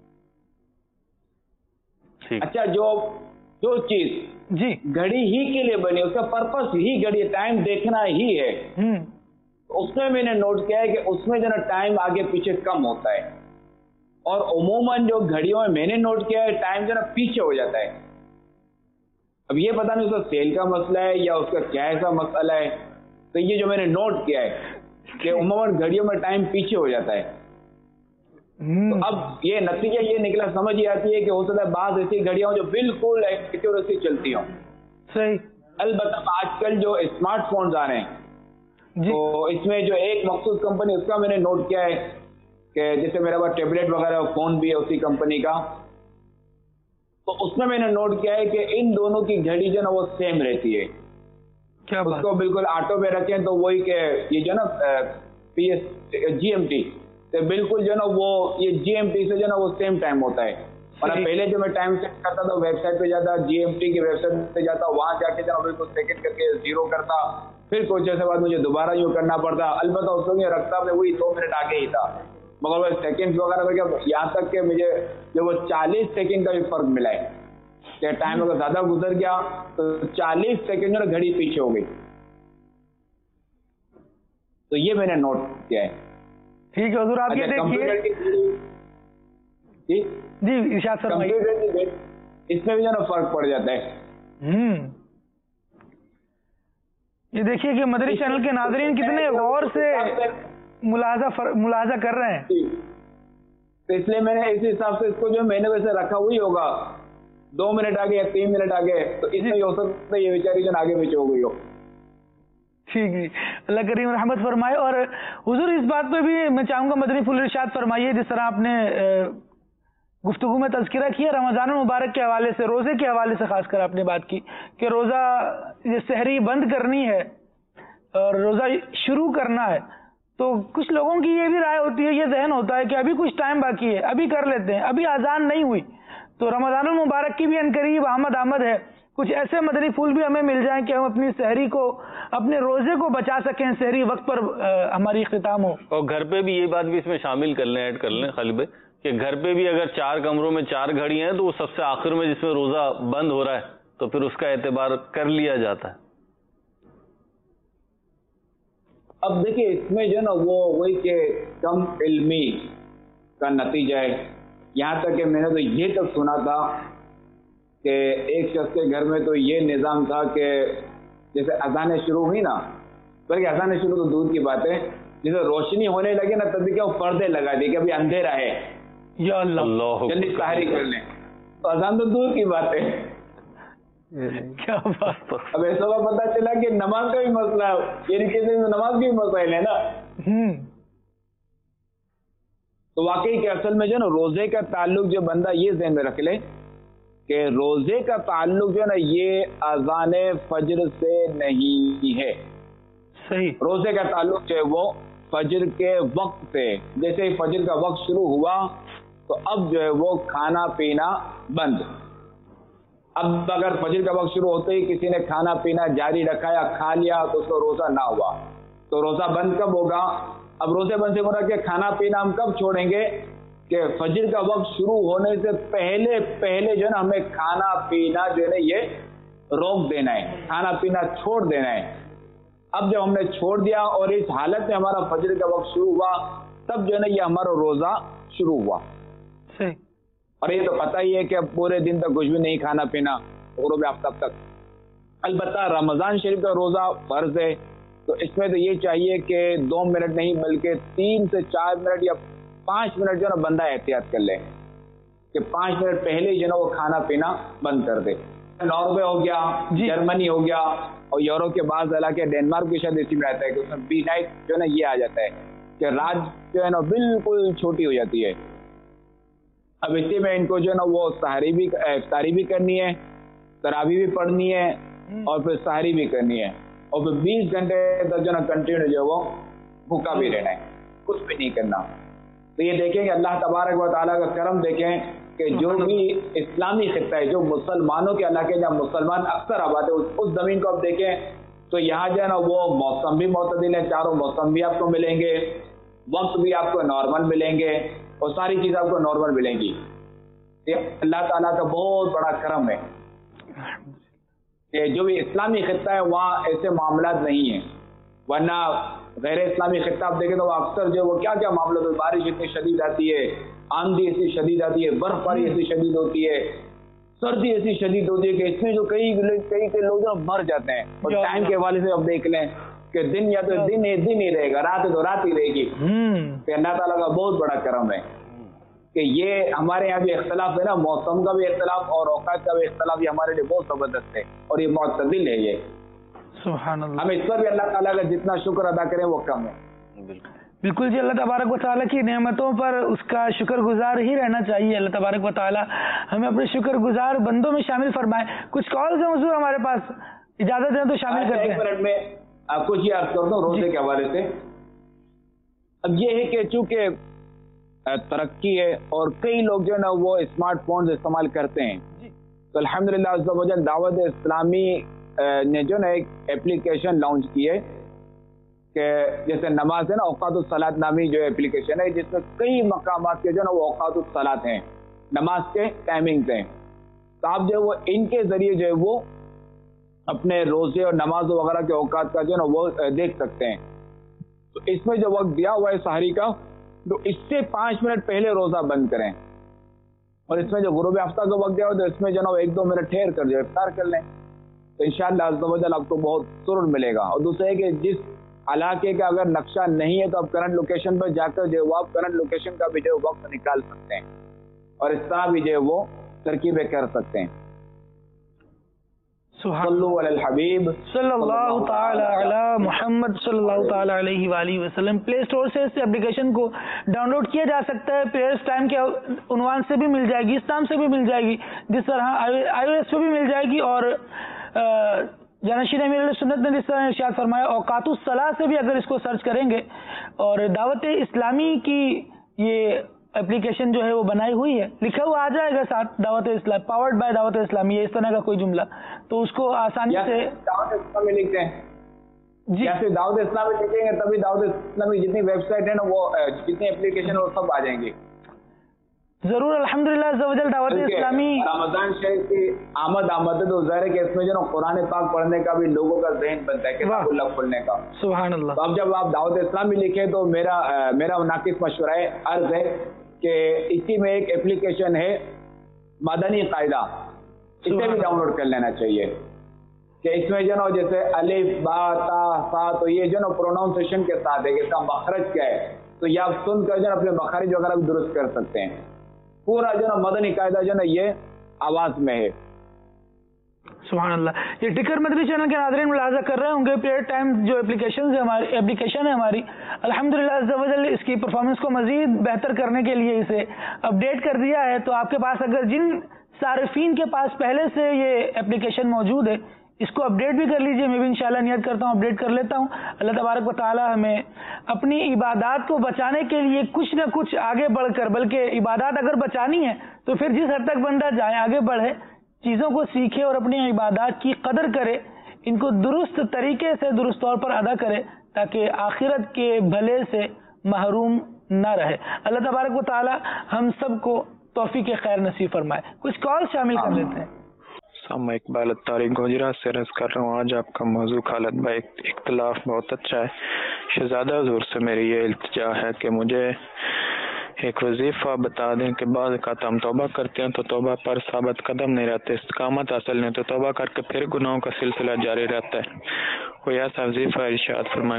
अच्छा, जो चीज जी घड़ी ही के लिए बनी, उसका पर्पस ही घड़ी, टाइम देखना ही है, उसमें मैंने नोट किया है कि उसमें जो ना टाइम आगे पीछे कम होता है, और उमूमन जो घड़ियों में मैंने नोट किया है टाइम जो ना पीछे हो जाता है। अब ये पता नहीं उसका सेल का मसला है या उसका क्या ऐसा मसला है, तो ये जो मैंने नोट किया है कि उमूमन घड़ियों में टाइम पीछे हो जाता है। तो अब ये नतीजा ये निकला, समझ ही आती है कि हो सकता है बात ऐसी घड़ियां जो बिल्कुल एक्यूरेसी चलती हो। सही। अलबत्ता आजकल जो स्मार्टफोन्स आ रहे हैं तो इसमें जो एक मखसूस कंपनी, उसका मैंने नोट किया है कि जैसे मेरे पास टैबलेट वगैरह फोन भी है उसी कंपनी का, तो उसमें मैंने नोट किया है कि इन दोनों की घड़ी जो ना वो सेम रहती है। क्या बात? उसको बिल्कुल ऑटो पे रखें तो वही के ये जो ना GMT तो बिल्कुल जो ना वो ये GMT से जो ना वो सेम टाइम होता है। और पहले जो मैं टाइम सेट करता था वेबसाइट पे जाता, GMT की वेबसाइट पे जाता, वहां जाके जो बिल्कुल सेकंड करके 0 करता, फिर कुछ ऐसे बाद मुझे दोबारा यूँ करना पड़ता। अलबत्ता उस वक्त रखता मैं वही 2 मिनट आगे ही था, मगर वो सेकंड वगैरह में क्या, यहाँ तक कि मुझे जो वो 40 सेकंड का भी फर्क मिला है कि टाइम अगर ज्यादा गुजर गया तो 40 सेकंड जो घड़ी पीछे हो गई। तो ये मैंने नोट किया है। ठीक है हुजूर, आप ये देखिए जी, इरशाद फरमाइए। इसमें भी जो ना फर्क पड़ जाता है। ये देखिए कि मदरी चैनल के नाज़रीन कितने गौर से मुलाजा कर रहे हैं। तो इसलिए मैंने इस हिसाब से इसको जो मैंने वैसे रखा हुई होगा 2 मिनट आगे या 3 मिनट आगे, तो इसमें हो सकता है ये बेचारी जो आगे पीछे हो गई हो। ठीक है, अल्लाह करीम रहमत फरमाए। और हुजूर इस बात पे भी मैं चाहूंगा मदनी फुल इरशाद फरमाइए, जिस तरह आपने گفتگو میں تذکرہ کیا رمضان المبارک کے حوالے سے، روزے کے حوالے سے خاص کر آپ نے بات کی کہ روزہ یہ سحری بند کرنی ہے اور روزہ شروع کرنا ہے، تو کچھ لوگوں کی یہ بھی رائے ہوتی ہے، یہ ذہن ہوتا ہے کہ ابھی کچھ ٹائم باقی ہے، ابھی کر لیتے ہیں، ابھی اذان نہیں ہوئی، تو رمضان المبارک کی بھی عنقریب آمد ہے، کچھ ایسے مدنی پھول بھی ہمیں مل جائیں کہ ہم اپنی سحری کو، اپنے روزے کو بچا سکیں، سحری وقت پر ہماری اختتام ہو۔ اور گھر پہ بھی یہ بات بھی اس میں شامل کر لیں، ایڈ کر لیں خالد بھائی، کہ گھر پہ بھی اگر 4 کمروں میں 4 گھڑیاں ہیں تو وہ سب سے آخر میں جس میں روزہ بند ہو رہا ہے تو پھر اس کا اعتبار کر لیا جاتا ہے۔ اب دیکھیے اس میں جو ہے نا وہ وہی کہ کم علمی کا نتیجہ ہے، یہاں تک کہ میں نے تو یہ تک سنا تھا کہ ایک شخص کے گھر میں تو یہ نظام تھا کہ جیسے اذانیں شروع ہوئی نا، بلکہ اذانیں شروع تو دور کی بات ہے، جیسے روشنی ہونے لگے نا تب کیا وہ پردے لگا دیے کہ ابھی اندھیرا ہے، یا اللہ جلدی سحری کر لیں، تو اذان تو دور کی بات ہے۔ کیا بات، اب ایسا کا پتا چلا کہ نماز کا بھی مسئلہ ہے، یعنی کسی نماز بھی مسائل ہے نا۔ تو واقعی کہ اصل میں جو ہے نا روزے کا تعلق جو بندہ یہ ذہن میں رکھ لے کہ روزے کا تعلق جو ہے نا یہ اذان فجر سے نہیں ہے، صحیح، روزے کا تعلق جو ہے وہ فجر کے وقت سے، جیسے ہی فجر کا وقت شروع ہوا تو اب جو ہے وہ کھانا پینا بند۔ اب اگر فجر کا وقت شروع ہوتے ہی کسی نے کھانا پینا جاری رکھا یا کھا لیا تو اس کو روزہ نہ ہوا، تو روزہ بند کب ہوگا؟ اب روزے بند سے مراد کہ کھانا پینا ہم کب چھوڑیں گے کہ فجر کا وقت شروع ہونے سے پہلے جو ہے نا ہمیں کھانا پینا جو ہے نا یہ روک دینا ہے، کھانا پینا چھوڑ دینا ہے۔ اب جب ہم نے چھوڑ دیا اور اس حالت میں ہمارا فجر کا وقت شروع ہوا تب جو ہے نا یہ ہمارا روزہ شروع ہوا۔ صحیح، اور یہ تو پتہ ہی ہے کہ اب پورے دن تک کچھ بھی نہیں کھانا پینا غروب آفتاب تک۔ البتہ رمضان شریف کا روزہ فرض ہے تو اس میں تو یہ چاہیے کہ 2 منٹ نہیں بلکہ 3 سے 4 منٹ یا 5 منٹ جو ہے نا بندہ احتیاط کر لے کہ 5 منٹ پہلے جو ہے نا وہ کھانا پینا بند کر دے۔ ناروے ہو گیا، جرمنی ہو گیا اور یورپ کے بعض علاقے ڈینمارک بھی شاید اسی میں آتا ہے کہ اس میں بی نائٹ جو ہے نا یہ آ جاتا ہے کہ رات جو ہے نا بالکل چھوٹی ہو جاتی ہے۔ اب اسی میں ان کو جو ہے نا وہ سحری بھی افطاری بھی کرنی ہے، تراویح بھی پڑھنی ہے اور پھر سحری بھی کرنی ہے اور پھر 20 گھنٹے تک جو ہے نا کنٹینیو جو ہے وہ بھوکا بھی رہنا ہے، کچھ بھی نہیں کرنا۔ تو یہ دیکھیں کہ اللہ تبارک و تعالیٰ کا کرم دیکھیں کہ جو بھی اسلامی خطہ ہے، جو مسلمانوں کے علاقے جہاں مسلمان اکثر آباد ہے، اس زمین کو آپ دیکھیں تو یہاں جو ہے نا وہ موسم بھی معتدل ہے، چاروں موسم بھی آپ کو ملیں گے، وقت بھی آپ کو نارمل ملیں گے اور ساری چیزیں آپ کو نارمل ملیں گی۔ یہ اللہ تعالیٰ کا بہت بڑا کرم ہے کہ جو بھی اسلامی خطہ ہے وہاں ایسے معاملات نہیں ہیں، ورنہ غیر اسلامی خطہ آپ دیکھیں تو وہ اکثر جو وہ کیا معاملات ہے، بارش اتنی شدید آتی ہے، آندھی ایسی شدید آتی ہے، برف باری ایسی شدید ہوتی ہے، سردی ایسی شدید ہوتی ہے کہ اس میں جو کئی لوگ مر جاتے ہیں۔ اور ٹائم کے حوالے سے آپ دیکھ لیں کہ دن یا تو دن ہی رہے گا، رات ہے تو رات ہی رہے گی۔ کہ اللہ تعالیٰ کا بہت بڑا کرم ہے کہ یہ ہمارے یہاں بھی اختلاف ہے نا، موسم کا بھی اختلاف اور اوقات کا بھی اختلاف، یہ ہمارے لیے بہت زبردست ہے اور یہ معتدل ہے۔ یہ سبحان اللہ، ہم اس پر بھی اللہ تعالیٰ کا جتنا شکر ادا کریں وہ کم ہے۔ بالکل جی، اللہ تبارک و تعالیٰ کی نعمتوں پر اس کا شکر گزار ہی رہنا چاہیے۔ اللہ تبارک و تعالیٰ ہمیں اپنے شکر گزار بندوں میں شامل فرمائے۔ کچھ کالز ہیں حضور ہمارے پاس، اجازت دیں تو شامل کرتے ہیں۔ 1 منٹ میں آپ کو یہ عرض کرتا ہوں روزے کے حوالے سے۔ اب یہ ہے کہ چونکہ ترقی ہے اور کئی لوگ جو ہے نا وہ اسمارٹ فونز استعمال کرتے ہیں، تو الحمدللہ عز و جل دعوت اسلامی نے جو نا ایک اپلیکیشن لانچ کی ہے کہ جیسے نماز ہے نا، اوقات الصلاۃ نامی جو اپلیکیشن ہے جس میں کئی مقامات کے جو ہے نا وہ اوقات الصلاۃ ہیں، نماز کے ٹائمنگز ہیں، تو آپ جو ہے وہ ان کے ذریعے جو ہے وہ اپنے روزے اور نماز وغیرہ کے اوقات کا جو ہے نا وہ دیکھ سکتے ہیں۔ تو اس میں جو وقت دیا ہوا ہے سحری کا، تو اس سے 5 منٹ پہلے روزہ بند کریں، اور اس میں جو غروب آفتاب کا وقت دیا ہوا تو اس میں جو ہے نا 1-2 منٹ ٹھہر کر جو افطار کر لیں، تو انشاءاللہ عز و جل آپ کو بہت سرور ملے گا۔ اور دوسرا ہے کہ جس علاقے کا اگر نقشہ نہیں ہے تو آپ کرنٹ لوکیشن پر جا کر جو ہے وہ آپ کرنٹ لوکیشن کا بھی جو ہے وقت نکال سکتے ہیں اور اس طرح بھی جو ہے وہ ترکیبیں کر سکتے ہیں۔ صلو علی الحبیب صلی اللہ تعالی علی محمد صلی اللہ تعالی علیہ وآلہ وسلم. پلے اسٹور سے اس ایپلیکیشن کو ڈاؤن لوڈ کیا جا سکتا ہے. پریئرز ٹائم کے عنوان سے بھی مل جائے گی, اس نام سے بھی مل جائے گی, جس طرح آئی او ایس پہ بھی مل جائے گی, اور جانشین امیر علیہ سنت نے جس طرح ارشاد فرمایا اوقات الصلاح سے بھی اگر اس کو سرچ کریں گے, اور دعوت اسلامی کی یہ اپلیکیشن جو ہے وہ بنائی ہوئی ہے, لکھا ہوا آ جائے گا ساتھ دعوت اسلام, پاورڈ بائی دعوت اسلامی, اس طرح کا کوئی جملہ, تو اس کو آسانی سے دعوت اسلامی لکھتے ہیں جی یا پھر دعوت اسلامی لکھیں گے تبھی دعوت اسلامی جتنی ویب سائٹ ہے نا وہ جتنی اپلیکیشن وہ سب آ جائیں گے ضرور. الحمدللہ عز و جل دعوت اسلامی رمضان شریف کی آمد ہے تو ظاہر ہے کہ اس میں جو نا قرآن پاک پڑھنے کا بھی لوگوں کا ذہن بنتا ہے کتاب اللہ کھولنے کا. سبحان اللہ. تو اب جب آپ دعوت اسلامی لکھیں تو میرا ناقص مشورہ ہے, عرض ہے کہ اسی میں ایک اپلیکیشن ہے مدنی قاعدہ, اسے بھی ڈاؤن لوڈ کر لینا چاہیے کہ اس میں جو نا جیسے الف با تا سا تو یہ جو نا پروناؤنسیشن کے ساتھ ہے کہ اس کا مخرج کیا ہے, تو یہ آپ سن کر جو نا اپنے مخارج وغیرہ بھی درست کر سکتے ہیں. پورا جو نا مدنی قاعدہ جو نا یہ آواز میں ہے. سبحان اللہ. یہ ٹکر مدنی چینل کے ناظرین ملاحظہ کر رہے ہوں گے پریئر ٹائم جو اپلیکیشن ہے ہماری, الحمدللہ عز و جل اس کی پرفارمنس کو مزید بہتر کرنے کے لیے اسے اپڈیٹ کر دیا ہے. تو آپ کے پاس اگر جن صارفین کے پاس پہلے سے یہ اپلیکیشن موجود ہے اس کو اپڈیٹ بھی کر لیجئے. میں بھی انشاءاللہ نیت کرتا ہوں اپڈیٹ کر لیتا ہوں. اللہ تبارک و تعالی ہمیں اپنی عبادات کو بچانے کے لیے کچھ نہ کچھ آگے بڑھ کر, بلکہ عبادات اگر بچانی ہے تو پھر جس حد تک بندہ جائے آگے بڑھے, چیزوں کو سیکھے اور اپنی عبادات کی قدر کرے, ان کو درست طریقے سے درست طور پر ادا کرے تاکہ آخرت کے بھلے سے محروم نہ رہے. اللہ تبارک و تعالی ہم سب کو توفیق خیر نصیب فرمائے. کچھ کال شامل کر لیتے ہیں. میں اقبال اتاری گوجرا سے عرض کر رہا ہوں. آج آپ کا موضوع خالد بھائی اختلاف بہت اچھا ہے. شہزادہ حضور سے میری یہ التجا ہے کہ مجھے ایک وظیفہ بتا دیں کہ بعض اوقات ہم توبہ کرتے ہیں تو توبہ پر ثابت قدم نہیں رہتے, استقامت حاصل نہیں, تو توبہ کر کے پھر گناہوں کا سلسلہ جاری رہتا ہے. کوئی ایسا وظیفہ ارشاد فرمائیں.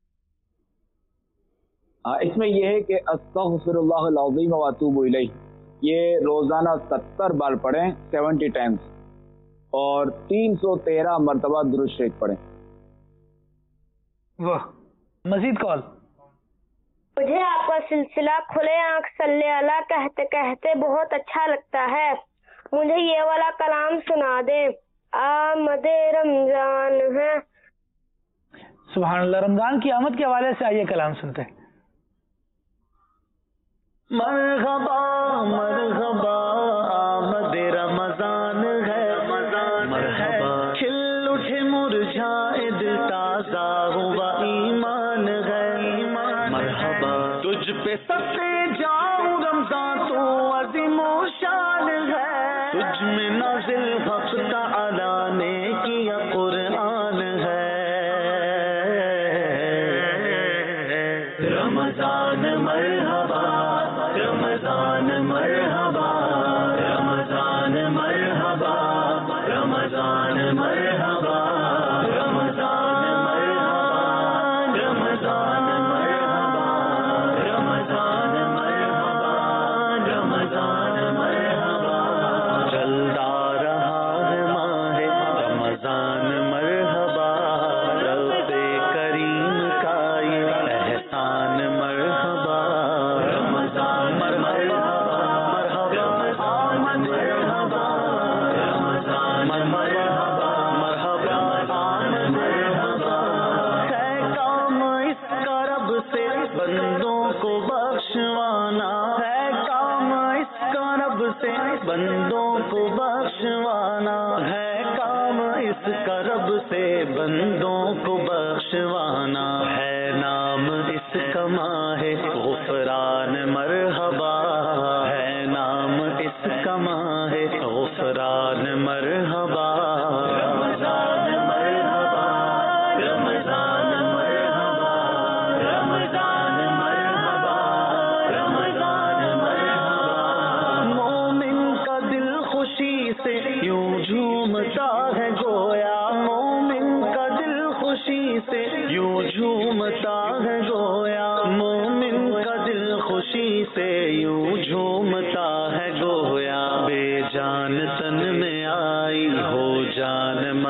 اس میں یہ ہے کہ استغفر اللہ العظیم و اتوب الیہ, یہ روزانہ 70 بار پڑھیں 70 ٹائمز, اور 313 مرتبہ درود شریف پڑھیں. واہ. مزید کال. مجھے آپ کا سلسلہ کھلے آنکھ صلی اللہ کہتے کہتے بہت اچھا لگتا ہے. مجھے یہ والا کلام سنا دیں. آمد رمضان ہے. سبحان اللہ. رمضان کی آمد کے حوالے سے آئیے کلام سنتے ہیں. مرحبا مرحبا آمد رمضان ہے, مرحبا کھل اٹھے مرجھائے دل تازہ ہوا ایمان ہے, مرحبا تجھ پہ سستے جاؤں رمضان تو عظیم و شان ہے, تجھ میں نازل حق تعالی نے کیا قرآن ہے. رمضان مرحبا رمضان مرحبا رمضان مرحبا رمضان مرحبا رمضان مرحبا رمضان مرحبا رمضان مرحبا رمضان مرحبا. چلتا رہا ہے ماہ رمضان مرحبا, رب کریم کا یہ احسان مرحبا. رمضان مرحبا مرحبا مرحبا رمضان مرحبا مرحبا مرحبا. ہے کام اس کا رب سے بندوں کو بخشوانا, ہے کام اس کا رب سے بندوں کو بخشوانا, ہے کام اس کا رب سے بندوں کو بخشوانا. ہے نام اس کا ماہ غفران مرحبا, ہے نام اس کا ماہ غفران مرحبا. رمضان مرحبا رمضان مرحبا رمضان مرحبا رمضان مرحبا. مومن کا دل خوشی سے یوں جھومتا ہے گویا, مومن کا دل خوشی سے یوں جھومتا ہے گویا, مومن کا دل خوشی سے یوں جھومتا ہے گویا. بے جان تن میں آئی ہو جان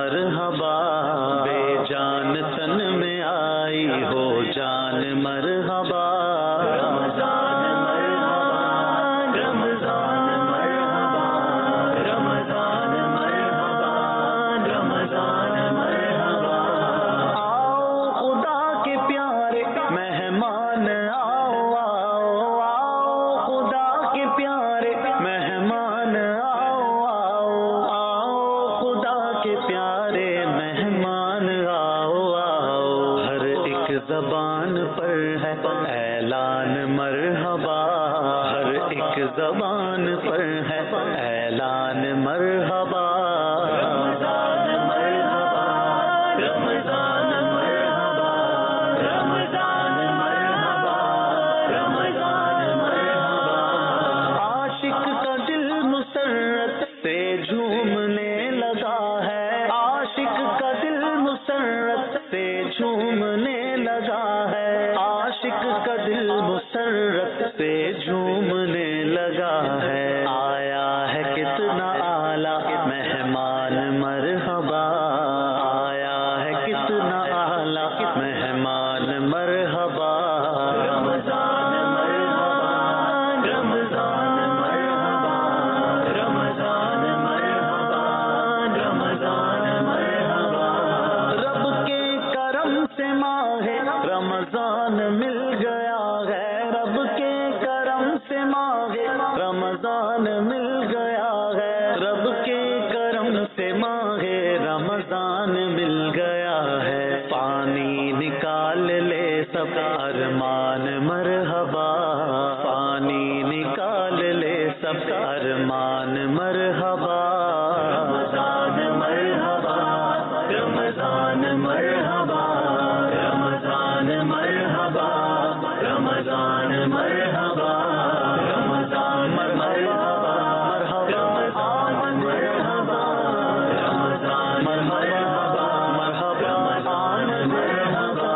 زبان پر ہے اعلان مرحبا رمضان مرحبا رمضان مرحبا رمضان مرحبا رمضان مرحبا عاشق کا دل مسرت سے جھومنے لگا ہے عاشق کا دل مسرت سے جھومنے لگا ہے عاشق کا دل مسرت سے جھومنے لگا ہے آیا ہے کتنا اعلیٰ مہمان مرحبا آیا ہے کتنا اعلیٰ مہمان مرحبا رمضان مرحبا رمضان مرحبا رمضان مرحبا رمضان مرحبا رب کے کرم سے ماہ رمضان مل گیا ہے رب کے کرم سے ماہ رمضان مل گیا ہے رب کے کرم سے ماہ رمضان مل گیا ہے پانی نکال لے سب ارمان مرحبا پانی نکال لے سب ارمان مرحبا رمضان مرحبا رمضان مرحبا رمضان مرحبا رمضان مرحبا رمضان مرحبا رمضان مرحبا رمضان مرحبا رمضان مرحبا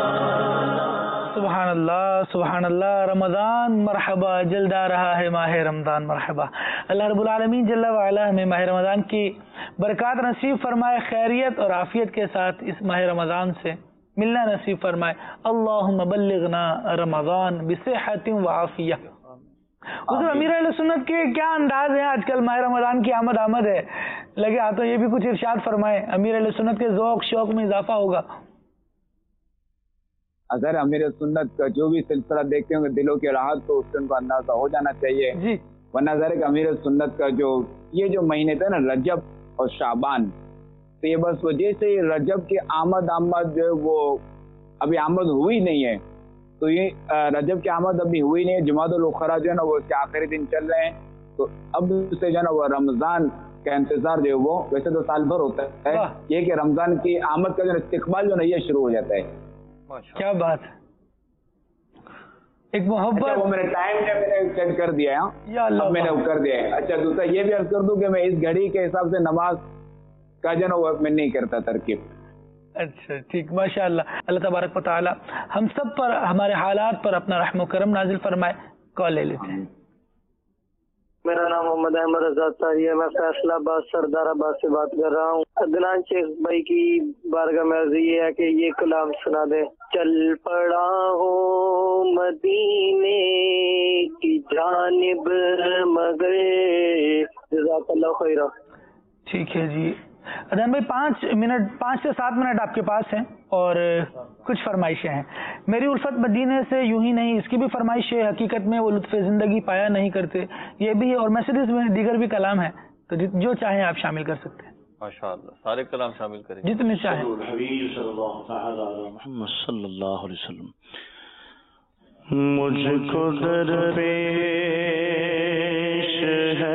سبحان اللہ رمضان مرحبا جلد آ رہا ہے ماہ رمضان مرحبا اللہ رب العالمین جل وعلا ہمیں ماہ رمضان کی برکات نصیب فرمائے خیریت اور عافیت کے ساتھ اس ماہ رمضان سے ملنا نصیب فرمائے اللہم بلغنا رمضان بصحت و عافیہ حضور امیر اہل سنت کے کیا انداز ہیں آج کل ماہ رمضان کی آمد ہے لگے ہاتھوں یہ بھی کچھ ارشاد فرمائے امیر اہل سنت کے ذوق شوق میں اضافہ ہوگا اگر امیر سنت کا جو بھی سلسلہ دیکھتے ہوں گے دلوں کی راحت تو اس سے ان کو اندازہ ہو جانا چاہیے جی ورنہ ظاہر ہے کہ امیر سنت کا یہ جو مہینے تھے نا رجب اور شعبان تو یہ بس وہ جیسے رجب کی آمد جو ہے وہ ابھی آمد ہوئی نہیں ہے تو یہ رجب کی آمد ابھی ہوئی نہیں ہے جماعت الاخرى جو ہے نا وہ اس کے آخری دن چل رہے ہیں تو اب سے جو ہے نا وہ رمضان کا انتظار جو ہے وہ ویسے تو سال بھر ہوتا ہے یہ کہ رمضان کی آمد کا جو استقبال جو ہے نا یہ شروع ہو جاتا ہے کیا بات ایک محبت وہ میرے ٹائم نے میں نے سیٹ کر دیا ہے اب میں نے کر دیا ہے اچھا دوسرا یہ بھی عرض کر دوں کہ میں اس گھڑی کے حساب سے نماز کا جو ہے نا وہ میں نہیں کرتا ترکیب اچھا ٹھیک ماشاء اللہ اللہ تبارک و تعالی ہم سب پر ہمارے حالات پر اپنا رحم و کرم نازل فرمائے کال لے لیتے ہیں میرا نام محمد احمد رضا طاہری ہے میں فیصلہ آباد سردار آباد سے بات کر رہا ہوں عدنان شیخ بھائی کی بارگاہ میں عرض یہ ہے کہ یہ کلام سنا دیں چل پڑا ہوں مدینے کی جانب مگر جزاک اللہ خیرہ ٹھیک ہے جی عدنان بھائی 5 سے 7 منٹ آپ کے پاس ہیں اور کچھ فرمائشیں ہیں میری الفت مدینے سے یوں ہی نہیں اس کی بھی فرمائش ہے حقیقت میں وہ لطف زندگی پایا نہیں کرتے یہ بھی اور میسیجز میں دیگر بھی کلام ہے تو جو چاہیں آپ شامل کر سکتے ہیں ماشاءاللہ سارے کلام شامل کریں جتنے چاہیں محمد صلی اللہ علیہ وسلم مجھ کو درپیش ہے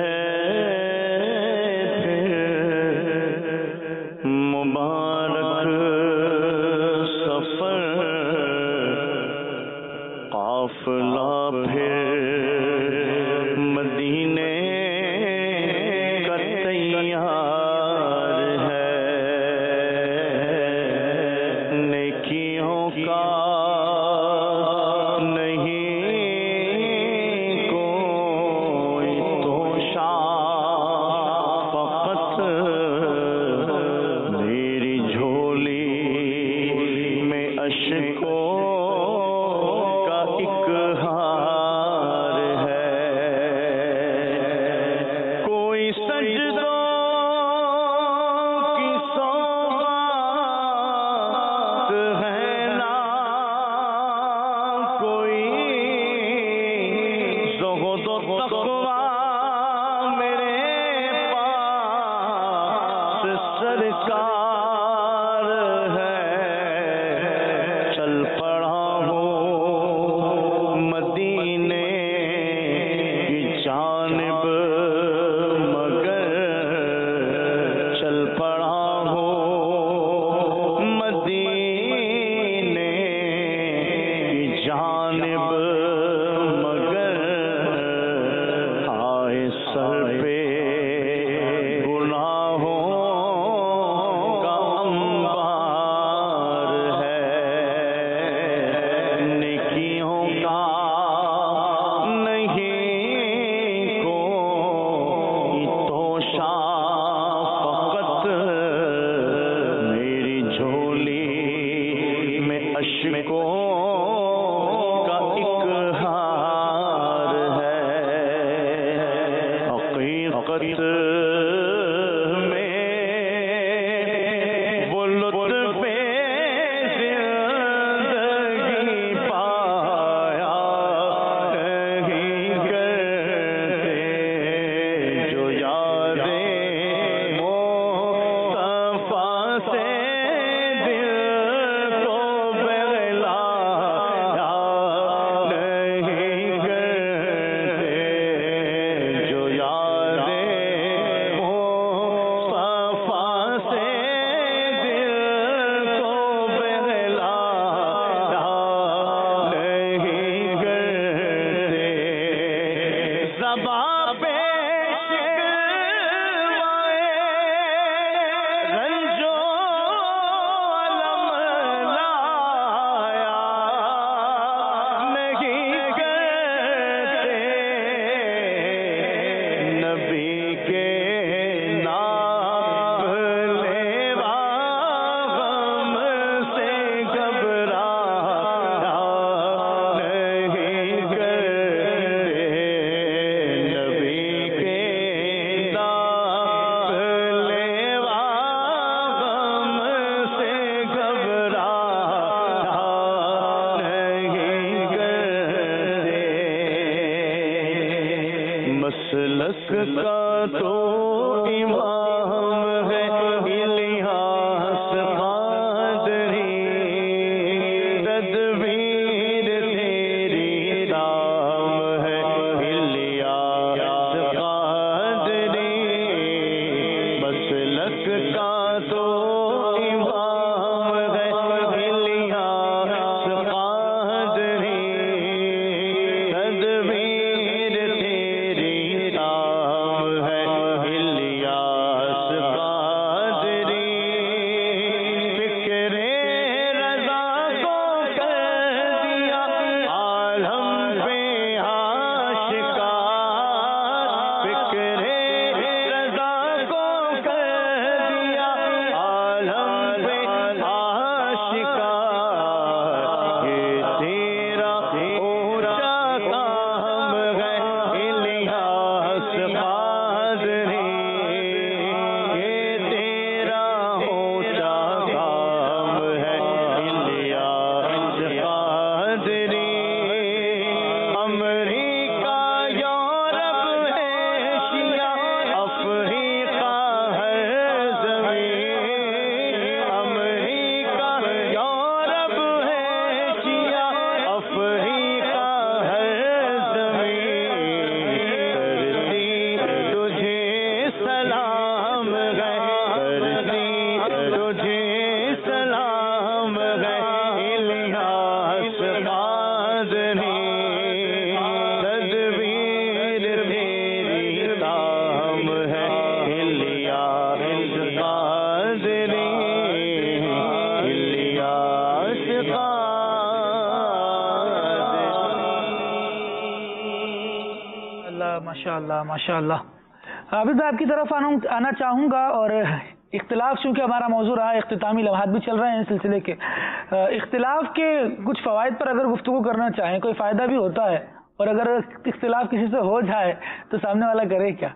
ماشاءاللہ ماشاءاللہ. عابد بھائی آپ کی طرف آنا چاہوں گا، اور اختلاف چونکہ ہمارا موضوع رہا ہے، اختتامی لمحات بھی چل رہے ہیں اس سلسلے کے، اختلاف کے کچھ فوائد پر اگر گفتگو کرنا چاہیں، کوئی فائدہ بھی ہوتا ہے، اور اگر اختلاف کسی سے ہو جائے تو سامنے والا کرے کیا؟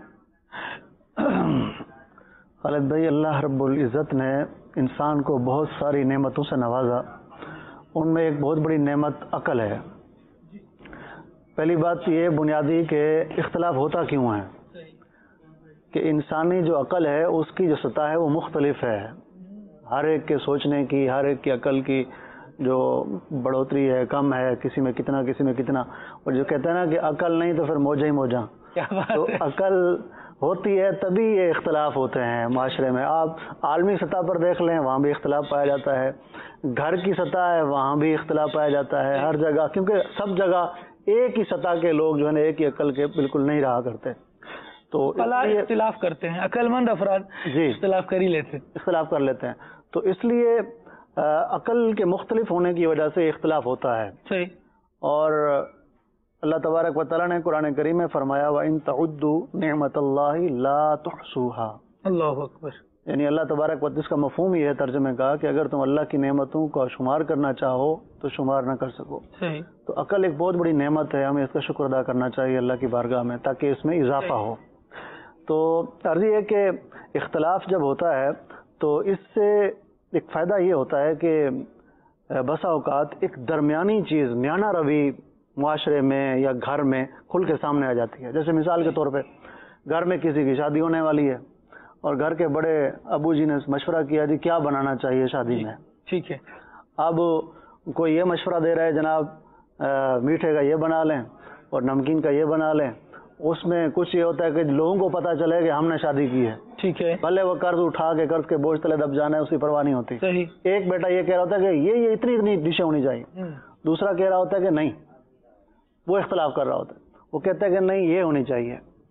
خالد بھائی، اللہ رب العزت نے انسان کو بہت ساری نعمتوں سے نوازا، ان میں ایک بہت بڑی نعمت عقل ہے. پہلی بات یہ بنیادی کہ اختلاف ہوتا کیوں ہے کہ انسانی جو عقل ہے اس کی جو سطح ہے وہ مختلف ہے. ہر ایک کے سوچنے کی، ہر ایک کی عقل کی جو بڑھوتری ہے، کم ہے، کسی میں کتنا کسی میں کتنا. اور جو کہتے ہیں نا کہ عقل نہیں تو پھر موجہ ہی موجہ. تو عقل ہوتی ہے تبھی یہ اختلاف ہوتے ہیں معاشرے میں. آپ عالمی سطح پر دیکھ لیں، وہاں بھی اختلاف پایا جاتا ہے. گھر کی سطح ہے وہاں بھی اختلاف پایا جاتا ہے. ہر جگہ، کیونکہ سب جگہ ایک ہی سطح کے لوگ جو ہے نا ایک ہی عقل کے بالکل نہیں رہا کرتے. تو اختلاف کرتے ہیں، عقل مند افراد جی اختلاف کر ہی لیتے ہیں. تو اس لیے عقل کے مختلف ہونے کی وجہ سے اختلاف ہوتا ہے. صحیح. اور اللہ تبارک و تعالیٰ نے قرآن کریم میں فرمایا وَإِن تَعُدُّوا نِعْمَةَ اللَّهِ لَا تُحْصُوهَا. اللہ اکبر. یعنی اللہ تبارک و تعالیٰ، اس کا مفہوم یہ ہے ترجمے کا کہ اگر تم اللہ کی نعمتوں کا شمار کرنا چاہو تو شمار نہ کر سکو. صحیح. تو عقل ایک بہت بڑی نعمت ہے، ہمیں اس کا شکر ادا کرنا چاہیے اللہ کی بارگاہ میں تاکہ اس میں اضافہ ہو. تو عرض یہ ہے کہ اختلاف جب ہوتا ہے تو اس سے ایک فائدہ یہ ہوتا ہے کہ بسا اوقات ایک درمیانی چیز، میانہ روی معاشرے میں یا گھر میں کھل کے سامنے آ جاتی ہے. جیسے مثال کے طور پہ گھر میں کسی کی شادی ہونے والی ہے اور گھر کے بڑے ابو جی نے مشورہ کیا جی کیا بنانا چاہیے شادی میں. ٹھیک ہے. اب کوئی یہ مشورہ دے رہا ہے جناب میٹھے کا یہ بنا لیں اور نمکین کا یہ بنا لیں. اس میں کچھ یہ ہوتا ہے کہ لوگوں کو پتہ چلے کہ ہم نے شادی کی ہے. ٹھیک ہے. بھلے وہ قرض اٹھا کے قرض کے بوجھ تلے دب جانا ہے، اس کی پرواہ نہیں ہوتی. صحیح. ایک بیٹا یہ کہہ رہا ہوتا ہے کہ یہ اتنی ڈشیں ہونی چاہیے، دوسرا کہہ رہا ہوتا ہے کہ نہیں. وہ اختلاف کر رہا ہوتا ہے، وہ کہتا ہے کہ نہیں یہ ہونی چاہیے.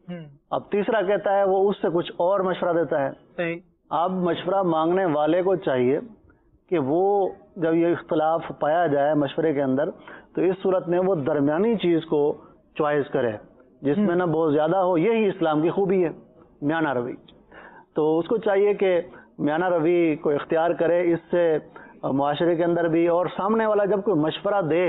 اب تیسرا کہتا ہے وہ اس سے کچھ اور مشورہ دیتا ہے. صحیح. اب مشورہ مانگنے والے کو چاہیے کہ وہ جب یہ اختلاف پایا جائے مشورے کے اندر تو اس صورت میں وہ درمیانی چیز کو چوائس کرے جس میں نہ بہت زیادہ ہو. یہی اسلام کی خوبی ہے، میانہ روی. تو اس کو چاہیے کہ میانہ روی کو اختیار کرے. اس سے معاشرے کے اندر بھی، اور سامنے والا جب کوئی مشورہ دے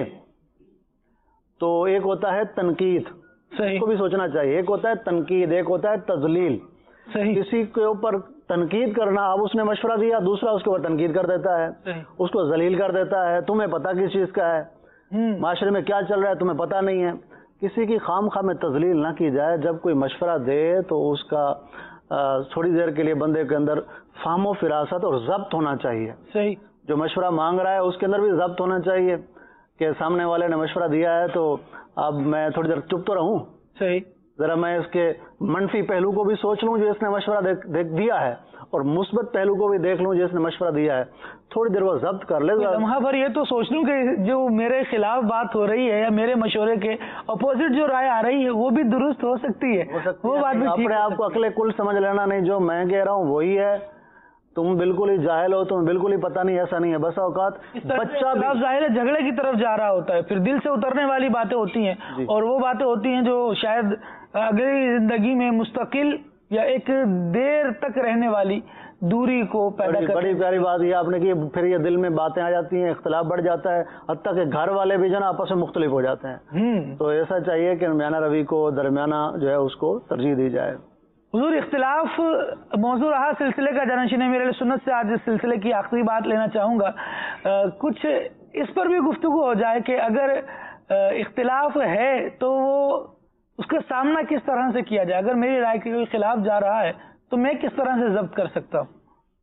تو ایک ہوتا ہے تنقید، اس کو بھی سوچنا چاہیے. ایک ہوتا ہے تنقید، ایک ہوتا ہے تذلیل. کسی کے اوپر تنقید کرنا، اب اس نے مشورہ دیا، دوسرا اس کے اوپر تنقید کر دیتا ہے، اس کو ذلیل کر دیتا ہے. تمہیں پتہ کس چیز کا ہے، معاشرے میں کیا چل رہا ہے تمہیں پتہ نہیں ہے. کسی کی خام خواہ میں تذلیل نہ کی جائے. جب کوئی مشورہ دے تو اس کا تھوڑی دیر کے لیے بندے کے اندر فہم و فراست اور ضبط ہونا چاہیے. صحیح. جو مشورہ مانگ رہا ہے اس کے اندر بھی ضبط ہونا چاہیے کہ سامنے والے نے مشورہ دیا ہے تو اب میں تھوڑی دیر چپ تو رہوں. صحیح. ذرا میں اس کے منفی پہلو کو بھی سوچ لوں جو اس نے مشورہ دیا ہے، اور مثبت پہلو کو بھی دیکھ لوں جو اس نے مشورہ دیا ہے. تھوڑی دیر وہ ضبط کر لے. لمحہ بھر یہ تو سوچ لوں کہ جو میرے خلاف بات ہو رہی ہے یا میرے مشورے کے اپوزٹ جو رائے آ رہی ہے وہ بھی درست ہو سکتی ہے. وہ بات بھی اپنے آپ کو عقل کل سمجھ لینا نہیں. جو میں کہہ رہا ہوں وہی ہے. تم بالکل ہی جاہل ہو، تمہیں بالکل ہی پتہ نہیں. ایسا نہیں ہے. بس اوقات بچہ ظاہر ہے جھگڑے کی طرف جا رہا ہوتا ہے، پھر دل سے اترنے والی باتیں ہوتی ہیں اور وہ باتیں ہوتی ہیں جو شاید اگلی زندگی میں مستقل یا ایک دیر تک رہنے والی دوری کو پیدا کرتی ہے. بڑی پیاری بات یہ آپ نے کی. پھر یہ دل میں باتیں آ جاتی ہیں، اختلاف بڑھ جاتا ہے، حتیٰ کہ گھر والے بھی جو نا آپس میں مختلف ہو جاتے ہیں. تو ایسا چاہیے کہ میانہ روی کو درمیانہ جو ہے اس کو ترجیح دی جائے. حضور اختلاف موضوع رہا سلسلے کا. جانشین امیر اہل سنت سے آج اس سلسلے کی آخری بات لینا چاہوں گا. کچھ اس پر بھی گفتگو ہو جائے کہ اگر اختلاف ہے تو وہ اس کا سامنا کس طرح سے کیا جائے. اگر میری رائے کے خلاف جا رہا ہے تو میں کس طرح سے ضبط کر سکتا ہوں؟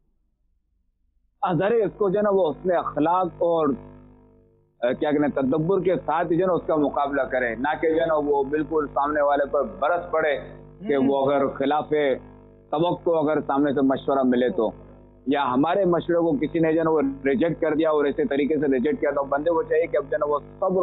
ظاہر اس کو جو ہے نا وہ اس میں اخلاق اور کیا کہنا تدبر کے ساتھ جو ہے نا اس کا مقابلہ کرے، نہ کہ جو ہے نا وہ بالکل سامنے والے پر برس پڑے کہ وہ اگر خلاف توقع اگر سامنے سے مشورہ ملے تو، یا ہمارے مشورے کو کسی نے جو ہے نا وہ ریجیکٹ کر دیا اور اسی طریقے سے ریجیکٹ کیا تو بندے کو چاہیے کہ اب جو ہے نا وہ صبر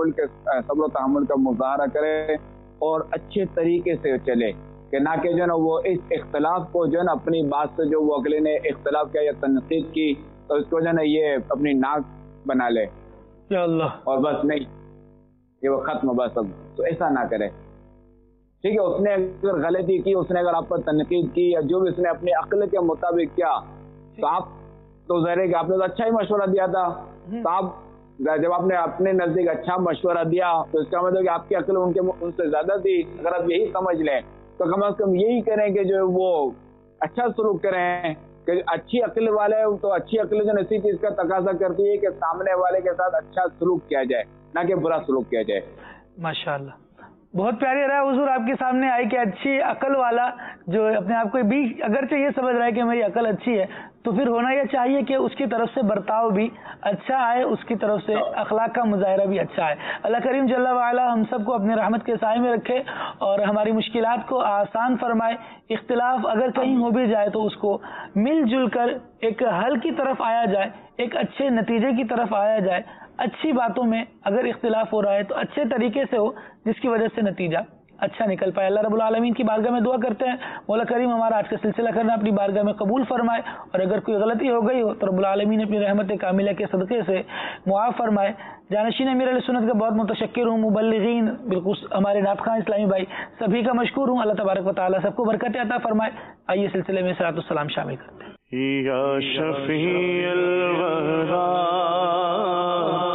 و تحمل کا مظاہرہ کرے اور اچھے طریقے سے چلے، کہ نہ کہ جو ہے نا وہ اس اختلاف کو جو ہے نا اپنی بات سے جو وہ اگلے نے اختلاف کیا یا تنقید کی تو اس کو جو ہے نا یہ اپنی ناک بنا لے یا اللہ اور بس نہیں یہ وہ ختم بس. اب تو ایسا نہ کرے. ٹھیک ہے، اس نے اگر غلطی کی، اس نے اگر آپ پر تنقید کی یا جو بھی اس نے اپنی عقل کے مطابق کیا تو آپ تو ظاہر ہے کہ آپ نے تو اچھا ہی مشورہ دیا تھا. تو آپ جب آپ نے اپنے نزدیک اچھا مشورہ دیا تو اس کا مطلب کہ آپ کی عقل ان سے زیادہ تھی. اگر آپ یہی سمجھ لیں تو کم از کم یہی کریں کہ جو وہ اچھا سلوک کریں. کہ اچھی عقل والے تو اچھی عقل جو اسی چیز کا تقاضا کرتی ہے کہ سامنے والے کے ساتھ اچھا سلوک کیا جائے، نہ کہ برا سلوک کیا جائے. ماشاءاللہ بہت پیاری رائے حضور آپ کے سامنے آئی کہ اچھی عقل والا جو اپنے آپ کو بھی اگرچہ یہ سمجھ رہا ہے کہ میری عقل اچھی ہے تو پھر ہونا یہ چاہیے کہ اس کی طرف سے برتاؤ بھی اچھا آئے، اس کی طرف سے اخلاق کا مظاہرہ بھی اچھا آئے. اللہ کریم جل وعلا ہم سب کو اپنے رحمت کے سائے میں رکھے اور ہماری مشکلات کو آسان فرمائے. اختلاف اگر کہیں ہو بھی جائے تو اس کو مل جل کر ایک حل کی طرف آیا جائے، ایک اچھے نتیجے کی طرف آیا جائے. اچھی باتوں میں اگر اختلاف ہو رہا ہے تو اچھے طریقے سے ہو جس کی وجہ سے نتیجہ اچھا نکل پائے. اللہ رب العالمین کی بارگاہ میں دعا کرتے ہیں مولا کریم ہمارا آج کا سلسلہ کرنا اپنی بارگاہ میں قبول فرمائے، اور اگر کوئی غلطی ہو گئی ہو تو رب العالمین اپنی رحمت کاملہ کے صدقے سے معاف فرمائے. جانشین امیر اہل سنت کا بہت متشکر ہوں، مبلغین بالخصوص ہمارے نعت خواں اسلامی بھائی سبھی کا مشکور ہوں. اللہ تبارک و تعالیٰ سب کو برکت عطا فرمائے. آئیے سلسلے میں صلاۃ السلام شامل کرتے ہیں. یا شفیع الورا